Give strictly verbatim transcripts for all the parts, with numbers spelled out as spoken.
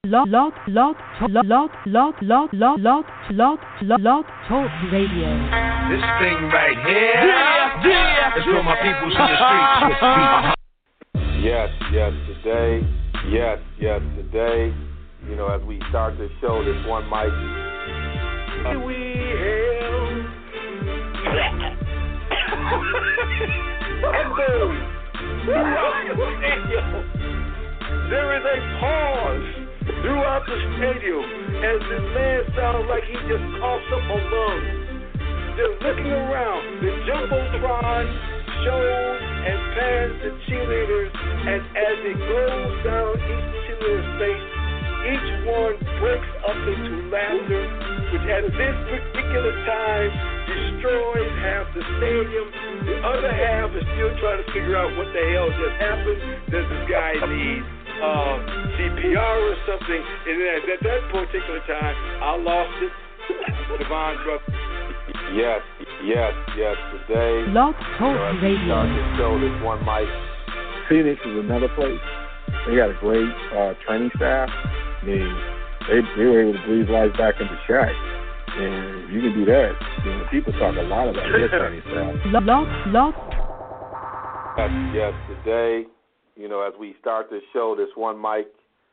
Log, log, log, log, log, log, log, log, log, log, log, log, talk radio. This thing right here, yeah, yeah, is for my peoples in the streets. Uh-huh. Yes, yes, today, yes, yes, today. You know, as we start this show, this one mic. Uh, we hail. There is a pause throughout the stadium as this man sounds like he just coughs up a lung. They're looking around. The Jumbotron shows and pans the cheerleaders, and as it goes down each cheerleader's face, each one breaks up into laughter, which at this particular time destroys half the stadium. The other half is still trying to figure out what the hell just happened. Does this guy need uh, C P R or something? And then at that particular time, I lost it. Devon brother. Yes, yes, yes. Today, Log Talk Radio. Start this show, this one mic. Phoenix is another place. They got a great uh, training staff. I mean, they, they were able to breathe life back into Shaq. And if you can do that, you know, people talk a lot about their training staff. Log, log. Yes, yes, today, you know, as we start this show, this one mic.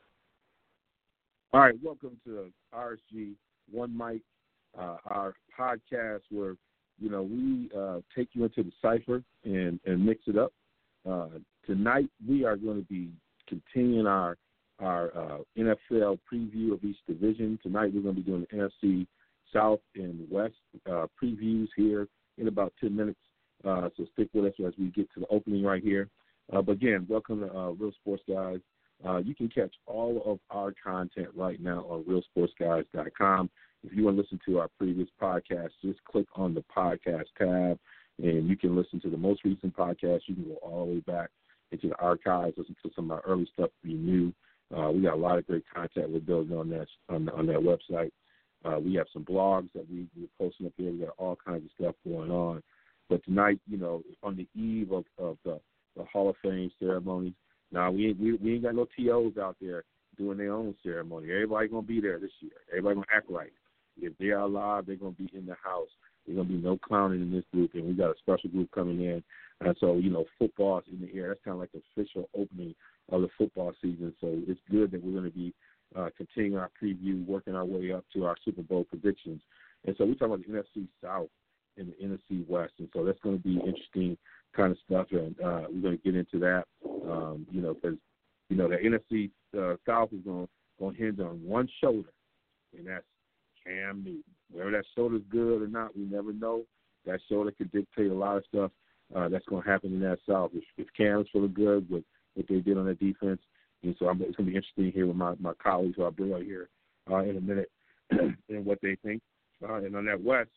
All right, welcome to R S G One Mic, uh, our podcast where, you know, we uh, take you into the cipher and, and mix it up. Uh, tonight, we are going to be continuing our our uh, N F L preview of each division. Tonight, we're going to be doing the N F C South and West uh, previews here in about ten minutes. Uh, so stick with us as we get to the opening right here. Uh, but again, welcome to uh, Real Sports Guys. Uh, you can catch all of our content right now on real sports guys dot com. If you want to listen to our previous podcast, just click on the podcast tab, and you can listen to the most recent podcast. You can go all the way back into the archives, listen to some of our early stuff if you new. Uh, we got a lot of great content we're building on that on, on that website. Uh, we have some blogs that we, we're posting up here. We got all kinds of stuff going on. But tonight, you know, on the eve of, of the, the Hall of Fame ceremony, now we ain't, we, we ain't got no T Os out there doing their own ceremony. Everybody going to be there this year. Everybody going to act right. If they are live, they're going to be in the house. There's going to be no clowning in this group, and we got a special group coming in. And so, you know, football's in the air. That's kind of like the official opening of the football season. So it's good that we're going to be uh, continuing our preview, working our way up to our Super Bowl predictions. And so we're talking about the N F C South and the N F C West. And so that's going to be interesting kind of stuff, and uh, we're going to get into that, um, you know, because, you know, the N F C uh, South is going to hinge on one shoulder, and that's Cam Newton. Whether that shoulder's good or not, we never know. That shoulder could dictate a lot of stuff uh, that's going to happen in that South. If, if Cam's feeling good with what they did on that defense, and so I'm, it's going to be interesting here with my, my colleagues who I'll bring out here uh, in a minute and what they think. Uh, and on that West,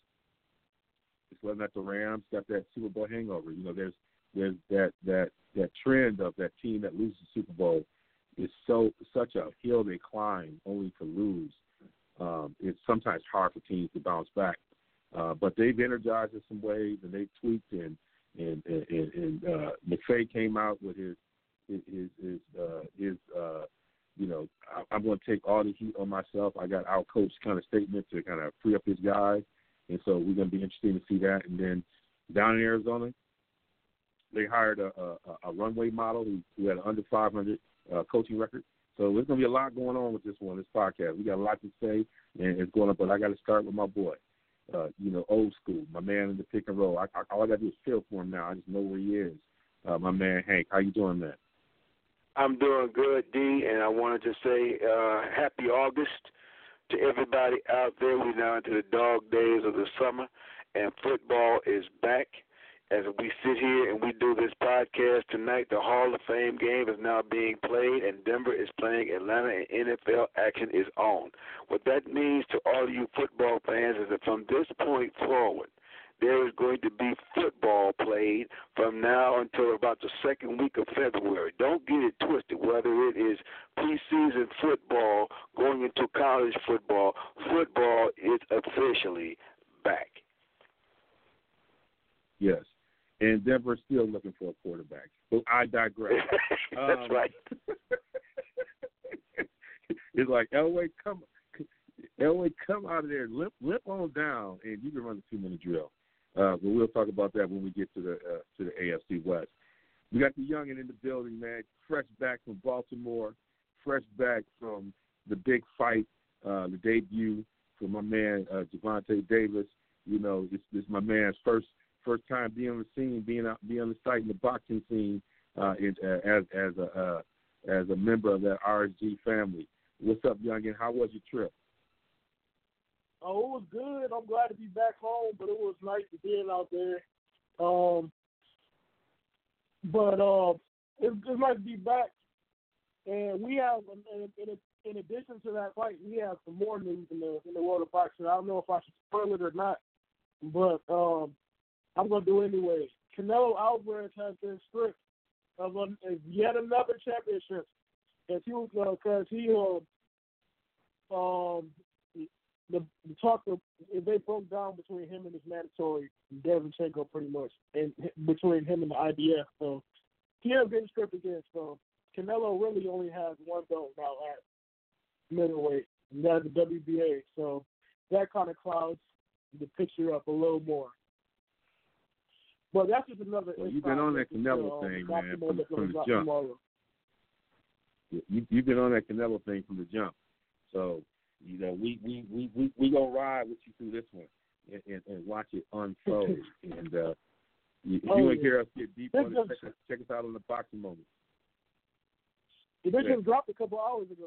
it's whether or not the Rams got that Super Bowl hangover. You know, there's there's that that that trend of that team that loses the Super Bowl is so such a hill they climb only to lose. Um, it's sometimes hard for teams to bounce back, uh, but they've energized in some ways and they've tweaked. And and and, and uh, McVay came out with his his his uh, his uh, you know, I, I'm going to take all the heat on myself. I got our coach kind of statement to kind of free up his guys. And so we're going to be interested to see that. And then down in Arizona, they hired a, a, a runway model who, who had an under five hundred uh, coaching record. So there's going to be a lot going on with this one, this podcast. We got a lot to say, and it's going on. But I got to start with my boy, uh, you know, old school, my man in the pick and roll. I, I, all I got to do is feel for him now. I just know where he is. Uh, my man, Hank. How you doing, man? I'm doing good, D, and I wanted to say uh, happy August to everybody out there. We're now into the dog days of the summer, and football is back. As we sit here and we do this podcast tonight, the Hall of Fame game is now being played, and Denver is playing Atlanta, and N F L action is on. What that means to all of you football fans is that from this point forward, there is going to be football played from now until about the second week of February. Don't get it twisted. Whether it is preseason football going into college football, football is officially back. Yes. And Denver's still looking for a quarterback. But I digress. That's um, right. it's like Elway, come, Elway, come out of there, limp, limp on down, and you can run the two-minute drill. Uh, but we'll talk about that when we get to the uh, to the A F C West. We got the youngin in the building, man. Fresh back from Baltimore, fresh back from the big fight, uh, the debut for my man uh, Gervonta Davis. You know, this this my man's first first time being on the scene, being out, being on the site in the boxing scene uh, in, uh, as as a uh, as a member of that R S G family. What's up, youngin? How was your trip? Oh, it was good. I'm glad to be back home, but it was nice to be out there. Um, but uh, it's, it's nice to be back. And we have, in, in, in addition to that fight, we have some more news in the in the world of boxing. I don't know if I should spoil it or not, but um, I'm going to do it anyway. Canelo Alvarez has been stripped of a, yet another championship. Because he, was, uh, he uh, um, The, the talk of if they broke down between him and his mandatory Derevchenko pretty much, and between him and the I B F. So he has been stripped again. So Canelo really only has one belt now at middleweight, and that's the W B A. So that kind of clouds the picture up a little more. But that's just another. Well, you've been on that Canelo uh, thing, man, from, from the jump. Tomorrow. You, you've been on that Canelo thing from the jump. So. You know, we we we we we gonna ride with you through this one and, and, and watch it unfold. and uh, you, if oh, you want to yeah. hear us get deep on it, just, check, us, check us out on the boxing moment. This just dropped a couple hours ago.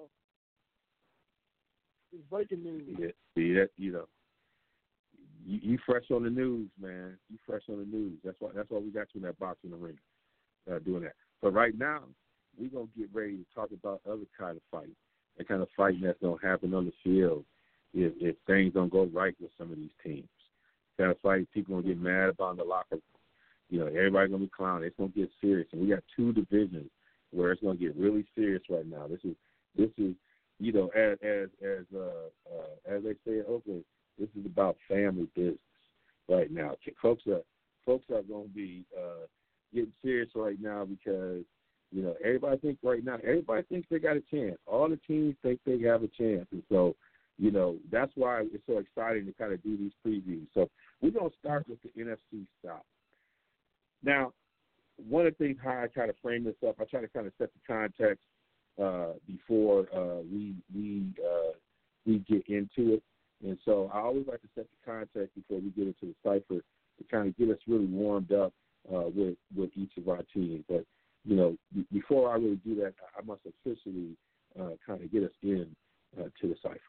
It's breaking news. Yeah, see that you know, you, you fresh on the news, man. You fresh on the news. That's why that's why we got you in that boxing arena, uh, doing that. But right now, we're gonna get ready to talk about other kind of fights. The kind of fighting that's going to happen on the field if, if things don't go right with some of these teams. The kind of fight people going to get mad about in the locker room. You know, everybody's going to be clowning. It's going to get serious. And we got two divisions where it's going to get really serious right now. This is, this is, you know, as as as uh, uh, as they say in Oakland, this is about family business right now. Folks are folks are going to be uh, getting serious right now because. You know, everybody thinks right now, everybody thinks they got a chance. All the teams think they have a chance. And so, you know, that's why it's so exciting to kind of do these previews. So we're going to start with the N F C South. Now, one of the things how I try to frame this up, I try to kind of set the context uh, before uh, we we uh, we get into it. And so I always like to set the context before we get into the cipher to kind of get us really warmed up uh, with, with each of our teams. But you know, before I really do that, I must officially uh, kind of get us in uh, to the cipher.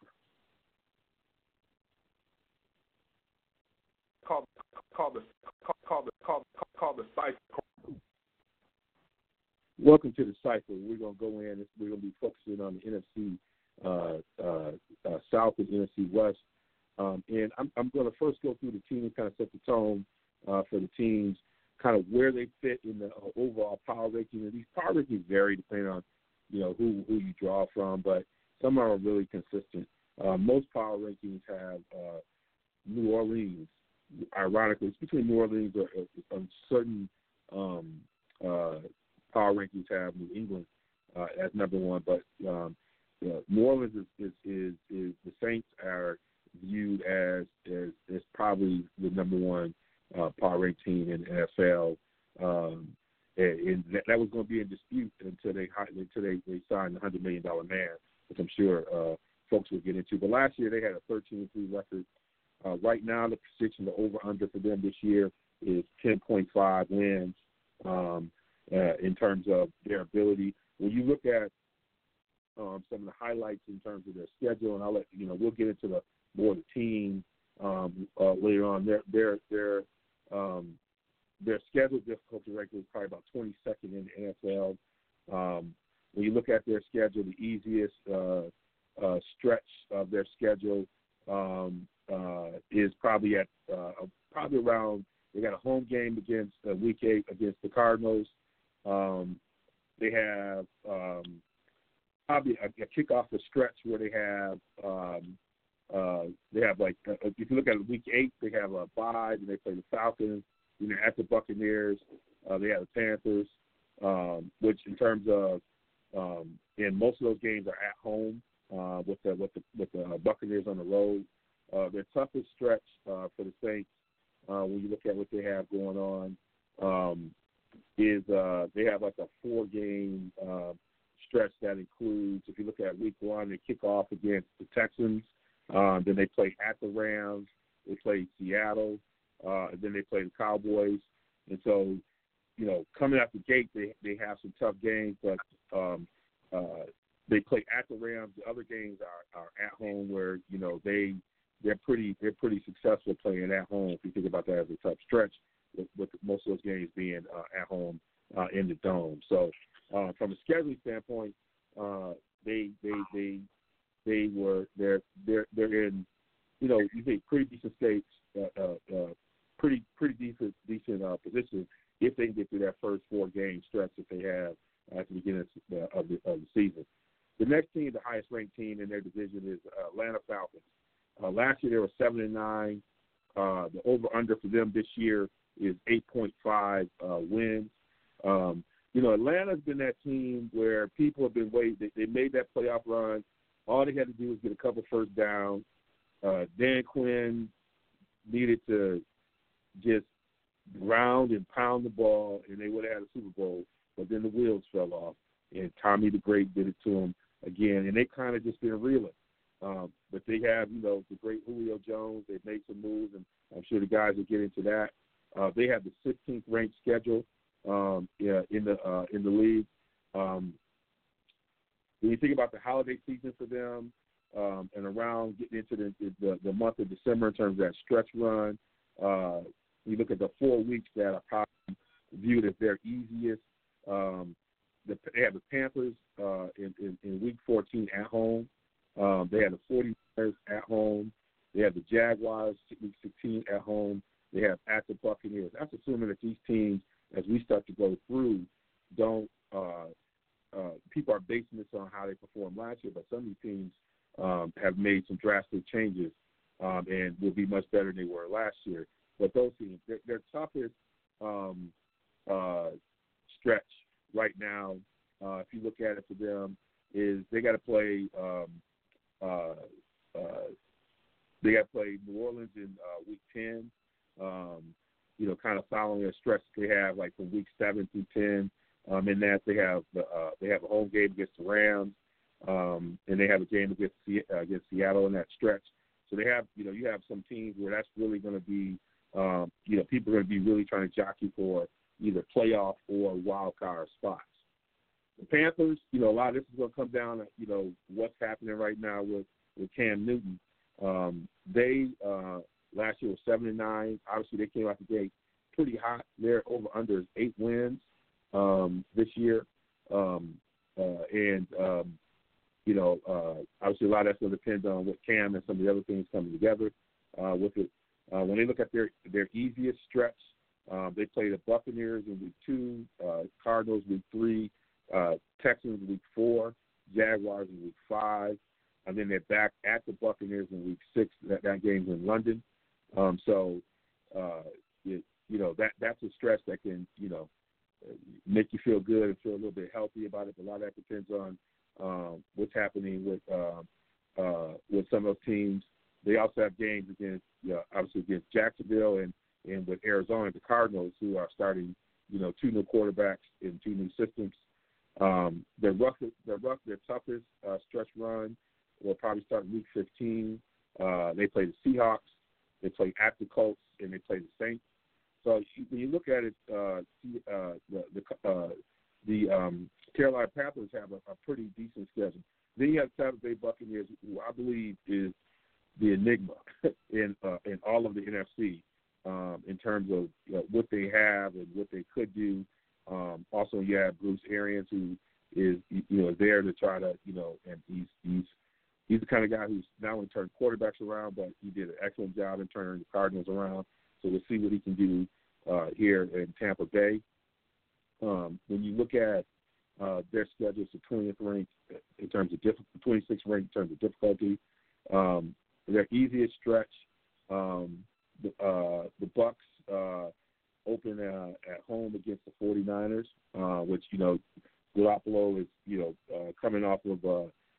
Call, call the call the call call the cipher. Welcome to the cipher. We're gonna go in. We're gonna be focusing on the N F C uh, uh, uh, South and N F C West, um, and I'm, I'm going to first go through the teams, kind of set the tone uh, for the teams. Kind of where they fit in the uh, overall power ranking. And these power rankings vary depending on, you know, who who you draw from, but some are really consistent. Uh, most power rankings have uh, New Orleans. Ironically, it's between New Orleans or, or certain um, uh, power rankings have New England uh, as number one, but um, you know, New Orleans is, is is is the Saints are viewed as as, as probably the number one. Uh, power rank team in the N F L, um, and, and that, that was going to be in dispute until they until they, they signed the hundred million dollar man, which I'm sure uh, folks will get into. But last year they had a thirteen and three record. Uh, right now the prediction, the over under for them this year is ten point five wins um, uh, in terms of their ability. When you look at um, some of the highlights in terms of their schedule, and I'll let you know we'll get into the more of the team um, uh, later on. Their their their Um, their schedule difficulty ranking is probably about twenty-second in the N F L. Um, when you look at their schedule, the easiest uh, uh, stretch of their schedule um, uh, is probably at uh, probably around. They got a home game against uh, week eight against the Cardinals. Um, they have um, probably a, a kickoff a stretch where they have. Um, Uh, they have like uh, if you look at week eight, they have a bye, and they play the Falcons. You know, at the Buccaneers, uh, they have the Panthers, um, which in terms of um, and most of those games are at home. uh, with the with the with the Buccaneers on the road. Uh, their toughest stretch uh, for the Saints, uh, when you look at what they have going on, um, is uh, they have like a four-game uh, stretch that includes, if you look at week one, they kick off against the Texans, um, then they play at the Rams, they play Seattle, uh, and then they play the Cowboys. And so, you know, coming out the gate, they they have some tough games, but um, uh, they play at the Rams. The other games are, are at home, where you know they they're pretty they're pretty successful playing at home. If you think about that as a tough stretch, with, with most of those games being uh, at home uh, in the dome. So uh, from a scheduling standpoint, uh, they they they they were they're they're they're in you know you think pretty decent states, uh, uh, uh, pretty pretty decent decent uh, position if they can get through that first four game stretch that they have at the beginning of the, of the, of the season. The next team, the highest ranked team in their division, is uh, Atlanta Falcons. Uh, last year they were seven and nine. Uh, the over/under for them this year is eight point five uh, wins. Um, you know, Atlanta's been that team where people have been waiting. They, they made that playoff run. All they had to do was get a couple first downs. Uh, Dan Quinn needed to just ground and pound the ball, and they would have had a Super Bowl. But then the wheels fell off, and Tommy the Great did it to them again, and they kind of just been reeling. Um, but they have, you know, the great Julio Jones. They've made some moves, and I'm sure the guys will get into that. Uh, they have the sixteenth ranked schedule um, yeah, in the uh, in the league. Um, when you think about the holiday season for them, um, and around getting into the, the the month of December in terms of that stretch run, uh, you look at the four weeks that are probably viewed as their easiest. Um, the, they have the Panthers uh, in, in, in week fourteen at home. Um, they have the forty-niners at home. They have the Jaguars week sixteen at home. They have at the Buccaneers. That's assuming that these teams, as we start to go through, don't uh, uh, people are basing this on how they performed last year, but some of these teams um, have made some drastic changes um, and will be much better than they were last year. But those teams, their, their toughest um, uh, stretch right now, uh, if you look at it for them, is they got to play um, uh, uh, they got to play New Orleans in uh, week ten. Um, you know, kind of following a stretch they have like from week seven through ten. Um, in that they have the, uh, they have a home game against the Rams, um, and they have a game against uh, against Seattle in that stretch. So they have, you know, you have some teams where that's really going to be, um, you know, people are going to be really trying to jockey for either playoff or wild card spots. The Panthers, you know, a lot of this is going to come down to, you know, what's happening right now with, with Cam Newton. Um, they uh, last year was seven and nine. Obviously, they came out the gate pretty hot. Their over under is eight wins um, this year, um, uh, and um, you know, uh, obviously a lot of that's going to depend on what Cam and some of the other things coming together uh, with it. Uh, when they look at their their easiest stretch, um, they play the Buccaneers in week two, uh, Cardinals week three, uh, Texans week four, Jaguars in week five, and then they're back at the Buccaneers in week six. That, that game's in London. Um, so, uh, it, you know, that that's a stretch that can, you know, make you feel good and feel a little bit healthy about it. But a lot of that depends on um, what's happening with uh, uh, with some of those teams. They also have games against, you know, obviously against Jacksonville and, and with Arizona, the Cardinals, who are starting, you know, two new quarterbacks in two new systems. Um, their roughest, their rough, their toughest uh, stretch run will probably start in week fifteen. Uh, they play the Seahawks, they play at the Colts, and they play the Saints. So when you look at it, uh, uh, the the, uh, the um, Carolina Panthers have a, a pretty decent schedule. Then you have Tampa Bay Buccaneers, who I believe is the enigma in uh, in all of the N F C um, in terms of you know, what they have and what they could do. Um, also, you have Bruce Arians, who is you know there to try to you know, and he's he's he's the kind of guy who's not only turned quarterbacks around, but he did an excellent job in turning the Cardinals around. So we'll see what he can do uh, here in Tampa Bay. Um, when you look at uh, their schedule, it's the twentieth ranked in terms of diff- twenty-sixth ranked in terms of difficulty. Um, their easiest stretch, um, the, uh, the Bucs uh, open uh, at home against the forty-niners, uh, which you know Garoppolo is you know uh, coming off of uh,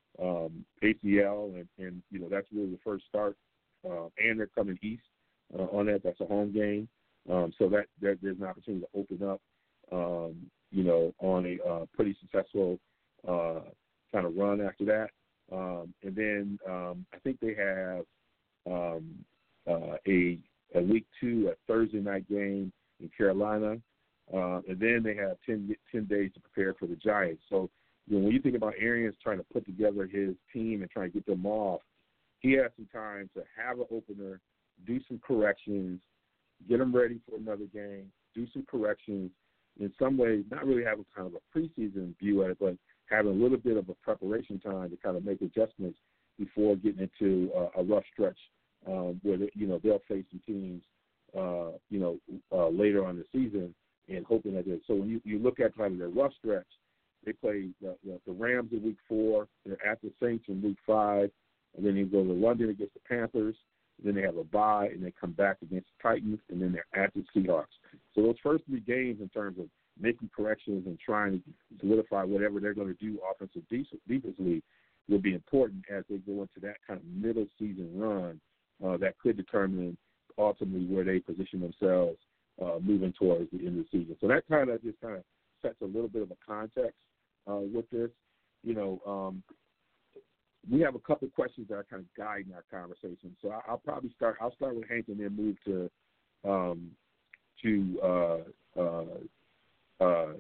um, A C L, and, and you know that's really the first start. Uh, and they're coming east uh, on that. That's a home game, um, so that, that there's an opportunity to open up, um, you know, on a uh, pretty successful uh, kind of run after that. Um, and then um, I think they have um, uh, a, a week two, a Thursday night game in Carolina, uh, and then they have ten, ten days to prepare for the Giants. So you know, when you think about Arians trying to put together his team and trying to get them off, he has some time to have an opener, do some corrections, get them ready for another game, do some corrections. In some ways, not really having kind of a preseason view at it, but having a little bit of a preparation time to kind of make adjustments before getting into uh, a rough stretch um, where they, you know they'll face some teams, uh, you know, uh, later on in the season, and hoping that they. So when you, you look at kind of their rough stretch, they play the, the, the Rams in week four, they're at the Saints in week five. And then you go to London against the Panthers. Then they have a bye, and they come back against the Titans, and then they're at the Seahawks. So those first three games, in terms of making corrections and trying to solidify whatever they're going to do offensive defensively, will be important as they go into that kind of middle season run uh, that could determine ultimately where they position themselves uh, moving towards the end of the season. So that kind of just kind of sets a little bit of a context uh, with this. You know. Um, We have a couple of questions that are kind of guiding our conversation. So I'll probably start. I'll start with Hank and then move to um, to uh, uh, uh,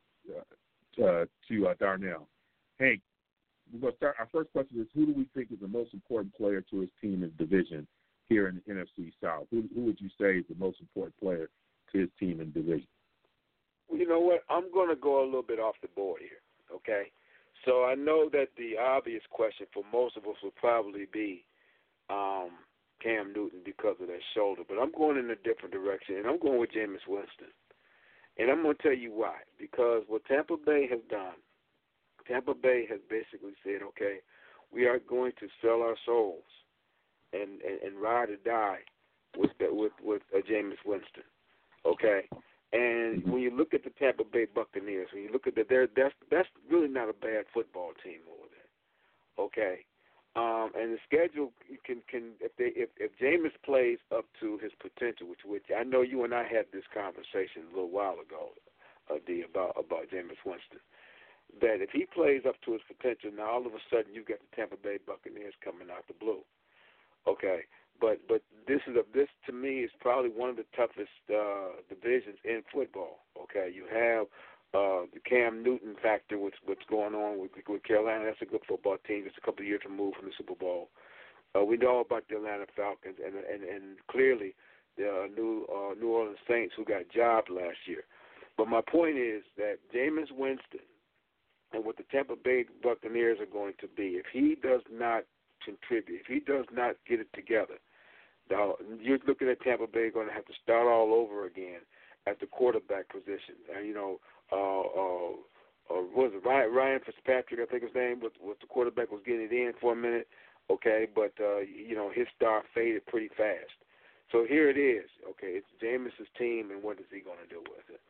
uh, to uh, Darnell. Hank, we're going to start. Our first question is: who do we think is the most important player to his team in division here in the N F C South? Who, who would you say is the most important player to his team in division? Well, you know what? I'm going to go a little bit off the board here. Okay. So I know that the obvious question for most of us would probably be um, Cam Newton because of that shoulder, but I'm going in a different direction, and I'm going with Jameis Winston. And I'm going to tell you why. Because what Tampa Bay has done, Tampa Bay has basically said, okay, we are going to sell our souls and, and, and ride or die with the, with with uh, Jameis Winston. Okay. And when you look at the Tampa Bay Buccaneers, when you look at the, that's that's really not a bad football team over there, okay. Um, and the schedule can can if they if if Jameis plays up to his potential, which which I know you and I had this conversation a little while ago, uh, D, about about Jameis Winston, that if he plays up to his potential, now all of a sudden you got the Tampa Bay Buccaneers coming out the blue, okay. But but this is a this to me is probably one of the toughest uh, divisions in football. Okay, you have uh, the Cam Newton factor, what's what's going on with, with Carolina. That's a good football team. It's a couple of years removed from the Super Bowl. Uh, we know about the Atlanta Falcons and and, and clearly the uh, new uh, New Orleans Saints who got jobbed last year. But my point is that Jameis Winston and what the Tampa Bay Buccaneers are going to be, if he does not contribute, if he does not get it together, now, you're looking at Tampa Bay going to have to start all over again at the quarterback position. And, you know, uh, uh, uh, what was it, Ryan, Ryan Fitzpatrick, I think his name, was, was the quarterback, was getting it in for a minute, okay, but, uh, you know, his star faded pretty fast. So here it is, okay, it's Jameis's team, and what is he going to do with it?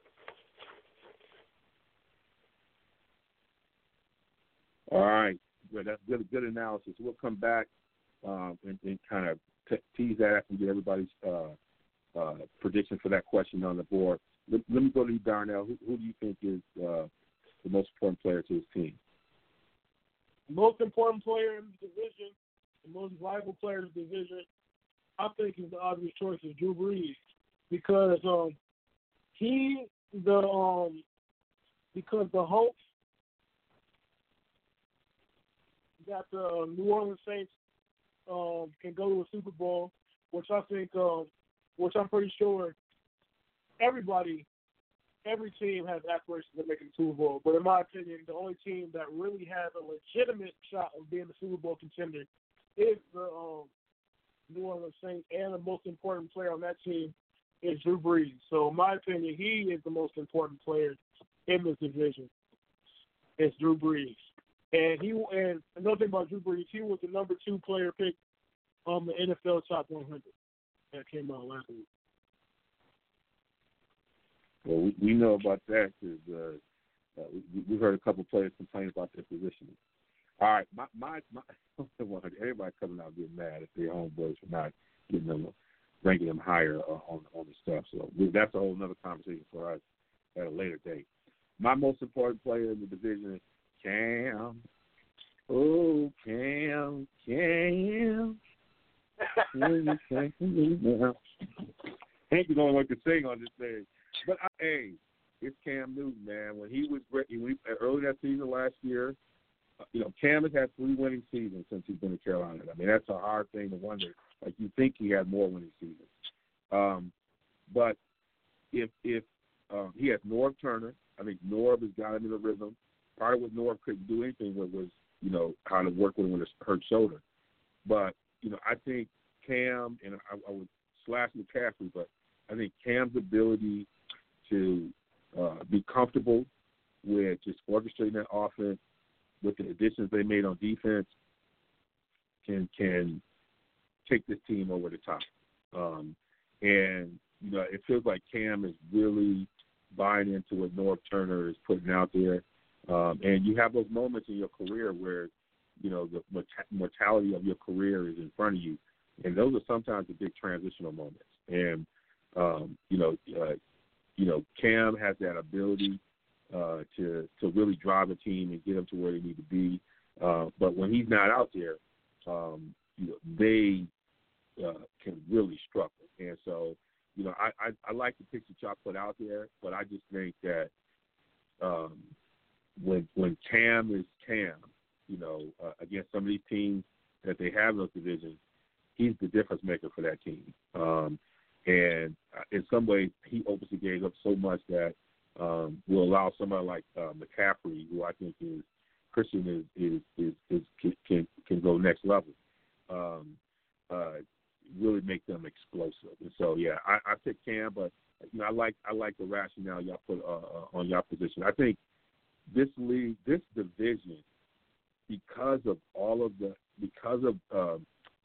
All right. Good. That's good, good analysis. We'll come back um, and, and kind of T- tease that and get everybody's uh, uh, prediction for that question on the board. Let, let me go to you, Darnell. Who, who do you think is uh, the most important player to his team? The most important player in the division, the most viable player in the division, I think is the obvious choice is Drew Brees because um, he the um because the hopes that the New Orleans Saints Um, can go to a Super Bowl, which I think, um, which I'm pretty sure everybody, every team has aspirations of making the Super Bowl. But in my opinion, the only team that really has a legitimate shot of being the Super Bowl contender is the um, New Orleans Saints, and the most important player on that team is Drew Brees. So in my opinion, he is the most important player in this division. It's Drew Brees. And he and another thing about Drew Brees, he was the number two player picked on the N F L Top one hundred that came out last week. Well, we, we know about that because uh, uh, we, we heard a couple of players complain about their positioning. All right, my my, my everybody coming out getting mad at their homeboys for not getting them, ranking them higher uh, on on the stuff. So we, that's a whole other conversation for us at a later date. My most important player in the division is Cam. Oh, Cam, Cam. Hank is the only one who can sing on this thing. But, I, hey, it's Cam Newton, man. When he was when he, early that season last year, you know, Cam has had three winning seasons since he's been in Carolina. I mean, that's a hard thing to wonder. Like, you think he had more winning seasons. Um, but if if um, he has Norv Turner, I think Norv has got him in the rhythm. Part of what Norv couldn't do anything with was, you know, how to work with him with a hurt shoulder. But, you know, I think Cam, and I, I would slash McCaffrey, but I think Cam's ability to uh, be comfortable with just orchestrating that offense, with the additions they made on defense, can can take this team over the top. Um, and, you know, it feels like Cam is really buying into what Norv Turner is putting out there. Um, and you have those moments in your career where, you know, the mortality of your career is in front of you. And those are sometimes the big transitional moments. And, um, you know, uh, you know, Cam has that ability Uh, to to really drive a team and get them to where they need to be. Uh, but when he's not out there, um, you know, they uh, can really struggle. And so, you know, I, I, I like the picture y'all put out there, but I just think that um, when when Cam is Cam, you know, uh, against some of these teams that they have in those divisions, he's the difference maker for that team. Um, and in some ways, he opens the game up so much that Um, will allow somebody like uh, McCaffrey, who I think is Christian, is is is, is can, can can go next level. Um, uh, really make them explosive. And so, yeah, I, I pick Cam, but you know, I like I like the rationale y'all put uh, uh, on y'all position. I think this league, this division, because of all of the because of um,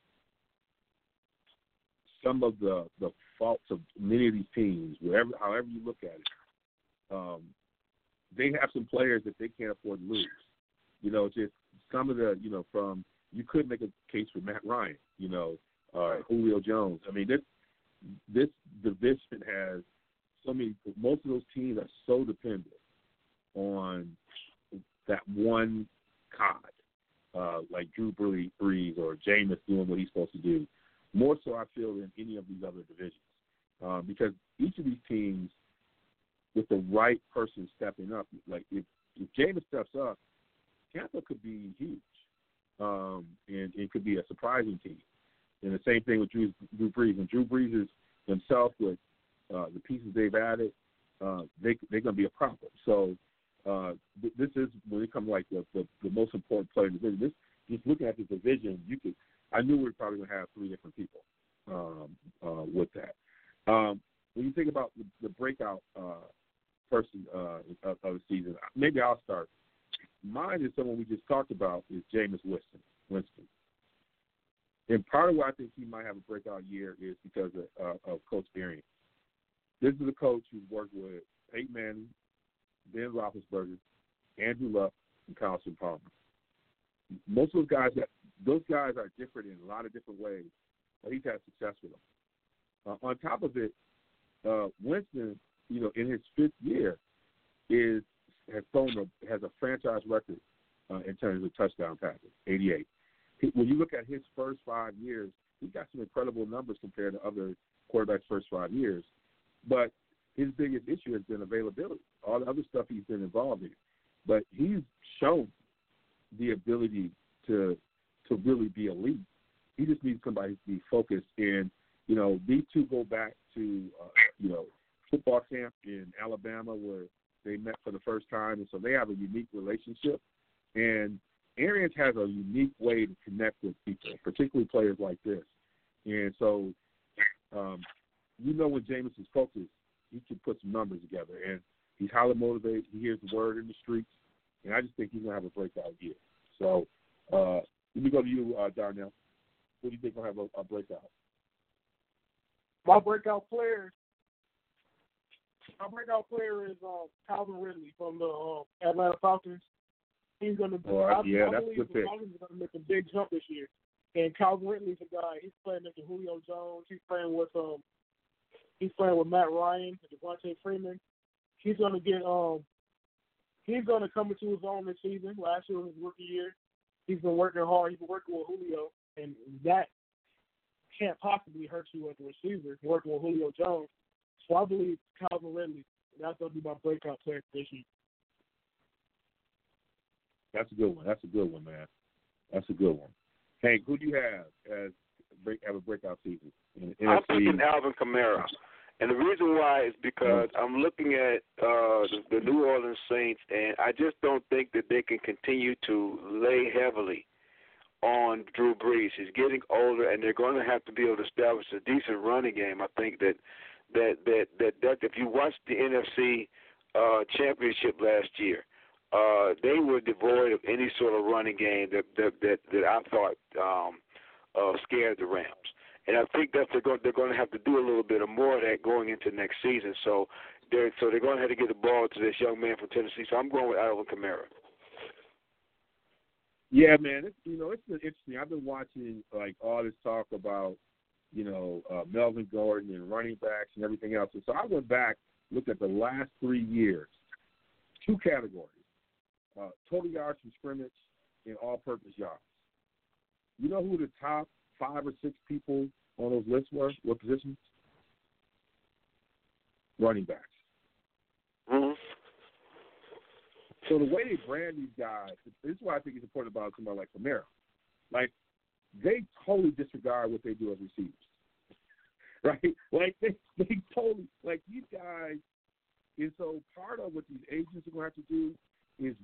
some of the the faults of many of these teams, wherever however you look at it. Um, they have some players that they can't afford to lose. You know, just some of the, you know, from you could make a case for Matt Ryan, you know, uh, Julio Jones. I mean, this this division has so many. Most of those teams are so dependent on that one cod, uh, like Drew Brees or Jameis doing what he's supposed to do. More so, I feel, than any of these other divisions, uh, because each of these teams, with the right person stepping up, like if, if Jameis steps up, Tampa could be huge, um, and it could be a surprising team. And the same thing with Drew, Drew Brees. And Drew Brees is himself with uh, the pieces they've added, uh, they they're going to be a problem. So uh, th- this is when it comes like the, the the most important player in the division. This just looking at the division, you could I knew we were probably going to have three different people um, uh, with that. Um, when you think about the, the breakout. Uh, person uh, of, of the season. Maybe I'll start. Mine is someone we just talked about is Jameis Winston. Winston. And part of why I think he might have a breakout year is because of, uh, of Coach Arians. This is a coach who's worked with Peyton Manning, Ben Roethlisberger, Andrew Luck, and Carlson Palmer. Most of those guys, those guys are different in a lot of different ways, but he's had success with them. Uh, on top of it, uh, Winston, you know, in his fifth year, is has thrown a, has a franchise record uh, in terms of touchdown passes, eighty-eight. He, when you look at his first five years, he got some incredible numbers compared to other quarterbacks' first five years. But his biggest issue has been availability. All the other stuff he's been involved in, but he's shown the ability to to really be elite. He just needs somebody to be focused. And you know, these two go back to uh, you know. football camp in Alabama where they met for the first time, and so they have a unique relationship. And Arians has a unique way to connect with people, particularly players like this. And so, um, you know, when Jameis is focused, he can put some numbers together, and he's highly motivated. He hears the word in the streets, and I just think he's gonna have a breakout year. So, uh, let me go to you, uh, Darnell. What do you think will have a, a breakout? My breakout player. My breakout player is uh, Calvin Ridley from the uh, Atlanta Falcons. He's going to. Well, I, yeah, I that's believe good the pick. Falcons are going to make a big jump this year. And Calvin Ridley's a guy. He's playing next to Julio Jones. He's playing with um. He's playing with Matt Ryan and Devontae Freeman. He's going to get um. He's going to come into his own this season. Last year was his rookie year. He's been working hard. He's been working with Julio, and that can't possibly hurt you as a receiver working with Julio Jones. So I believe Calvin Ridley. That's going to be my breakout player this year. That's a good one. That's a good one, man. That's a good one. Hank, who do you have as break have a breakout season? In the I'm N F C? picking Alvin Kamara. And the reason why is because I'm looking at uh, the, the New Orleans Saints, and I just don't think that they can continue to lay heavily on Drew Brees. He's getting older, and they're going to have to be able to establish a decent running game. I think that that that that, that if you watch the N F C uh, Championship last year, uh, they were devoid of any sort of running game that that that, that I thought um, uh, scared the Rams. And I think that they're going, they're going to have to do a little bit of more of that going into next season. So they're so they're going to have to get the ball to this young man from Tennessee. So I'm going with Alvin Kamara. Yeah, man. It's, you know, it's been interesting. I've been watching like all this talk about, you know, uh, Melvin Gordon and running backs and everything else. And so I went back, looked at the last three years, two categories: uh, total yards from scrimmage and all-purpose yards. You know who the top five or six people on those lists were? What positions? Running backs. Mm-hmm. So the way they brand these guys, this is why I think it's important about somebody like Kamara. Like, they totally disregard what they do as receivers, right? Like, they, they totally, like, these guys, and so part of what these agents are going to have to do is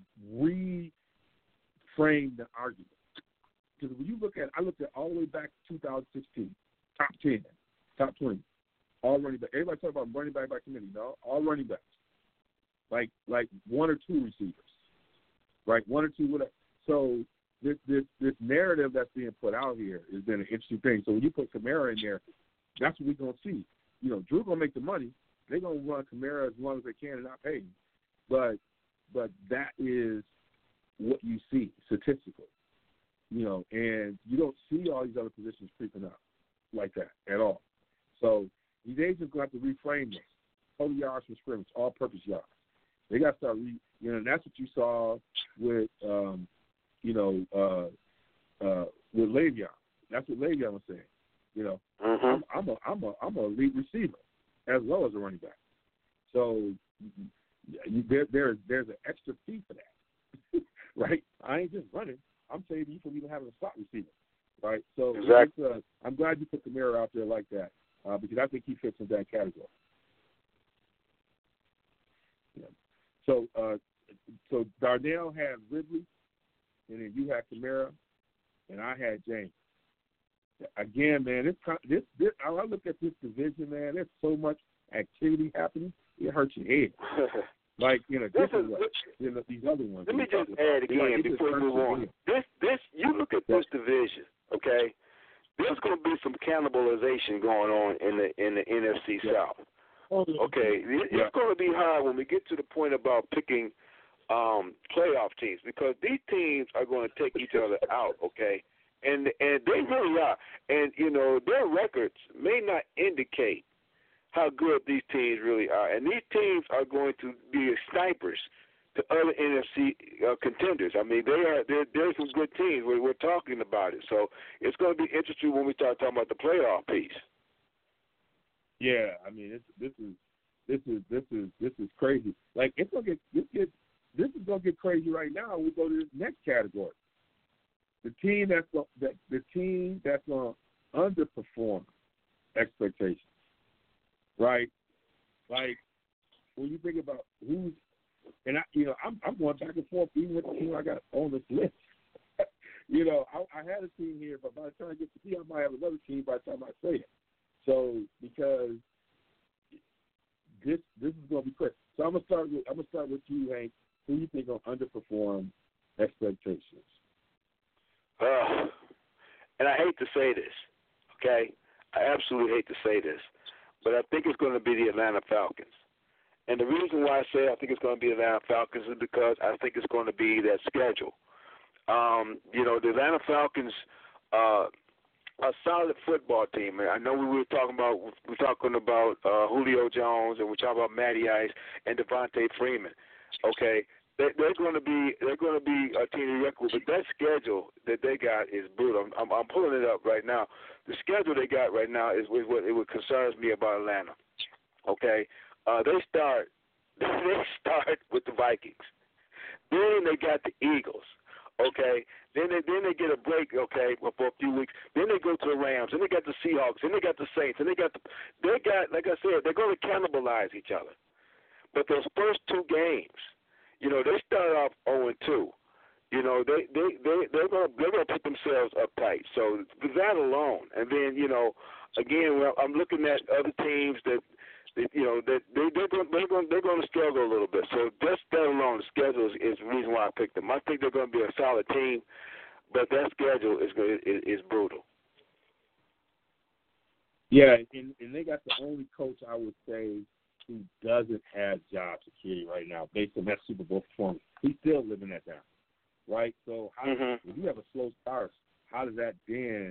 reframe the argument. Because when you look at, I looked at all the way back to two thousand sixteen, top ten, top twenty, all running back. Everybody talk about running back by committee, no, all running backs, like like one or two receivers, right? One or two, whatever. So this this this narrative that's being put out here has been an interesting thing. So when you put Kamara in there, that's what we're gonna see. You know, Drew gonna make the money. They're gonna run Kamara as long as they can and not pay him. But but that is what you see statistically. You know, and you don't see all these other positions creeping up like that at all. So these agents going to have to reframe this. Total yards from scrimmage, all-purpose yards. They got to start, re, you know, and that's what you saw with, um, you know, uh, uh, with Le'Veon. That's what Le'Veon was saying. You know, mm-hmm. I'm, I'm a, I'm a, I'm a elite receiver as well as a running back. So you, there, there, there's an extra fee for that, right? I ain't just running. I'm saving you from even having a slot receiver, right? So exactly. uh, I'm glad you put Kamara out there like that uh, because I think he fits in that category. Yeah. So, uh, so Darnell had Ridley, and then you had Kamara, and I had James. Again, man, this this this I look at this division, man. There's so much activity happening. It hurts your head. Like, you know, this is, way, you know, these other ones. Let me just add again like, before we move on. This, this, you look at this division, okay? There's going to be some cannibalization going on in the in the N F C yeah. South. Okay, it's yeah. going to be hard when we get to the point about picking um, playoff teams because these teams are going to take each other out. Okay, and and they really are, and you know their records may not indicate how good these teams really are. And these teams are going to be snipers to other N F C uh, contenders. I mean, they are, they're, they're some good teams. We're, we're talking about it. So it's going to be interesting when we start talking about the playoff piece. Yeah, I mean, it's, this is this is this is this is crazy. Like it's gonna get this get this is gonna get crazy right now. We go to this next category. The team that's gonna, that the team that's gonna underperform expectations. Right, like when you think about who's, and I, you know, I'm I'm going back and forth even with the team I got on this list. you know, I, I had a team here, but by the time I get to see, I might have another team by the time I say it. So because this this is going to be quick. So I'm gonna start with I'm gonna start with you, Hank. Who you think will underperform expectations? Uh, and I hate to say this, okay? I absolutely hate to say this. But I think it's going to be the Atlanta Falcons. And the reason why I say I think it's going to be the Atlanta Falcons is because I think it's going to be that schedule. Um, you know, the Atlanta Falcons uh, a solid football team. I know we were talking about we we're talking about uh, Julio Jones, and we're talking about Matty Ice and Devontae Freeman. Okay, they, they're going to be they're going to be a team to record, but that schedule that they got is brutal. I'm, I'm, I'm pulling it up right now. The schedule they got right now is, is what it what concerns me about Atlanta. Okay, uh, they start they start with the Vikings, then they got the Eagles. Okay, then they then they get a break. Okay, for a few weeks. Then they go to the Rams. Then they got the Seahawks. Then they got the Saints. And they got the, they got like I said, they're going to cannibalize each other. But those first two games, you know, they start off zero and two. You know, they they they they're going to they're going to put themselves uptight. So for that alone, and then you know, again, I'm looking at other teams that. You know, they, they, they're going they're going they're going to struggle a little bit. So just that alone, the schedule is, is the reason why I picked them. I think they're going to be a solid team, but that schedule is is, is brutal. Yeah, and, and they got the only coach I would say who doesn't have job security right now, based on that Super Bowl performance. He's still living that down, right? So how, mm-hmm. if you have a slow start, how does that then,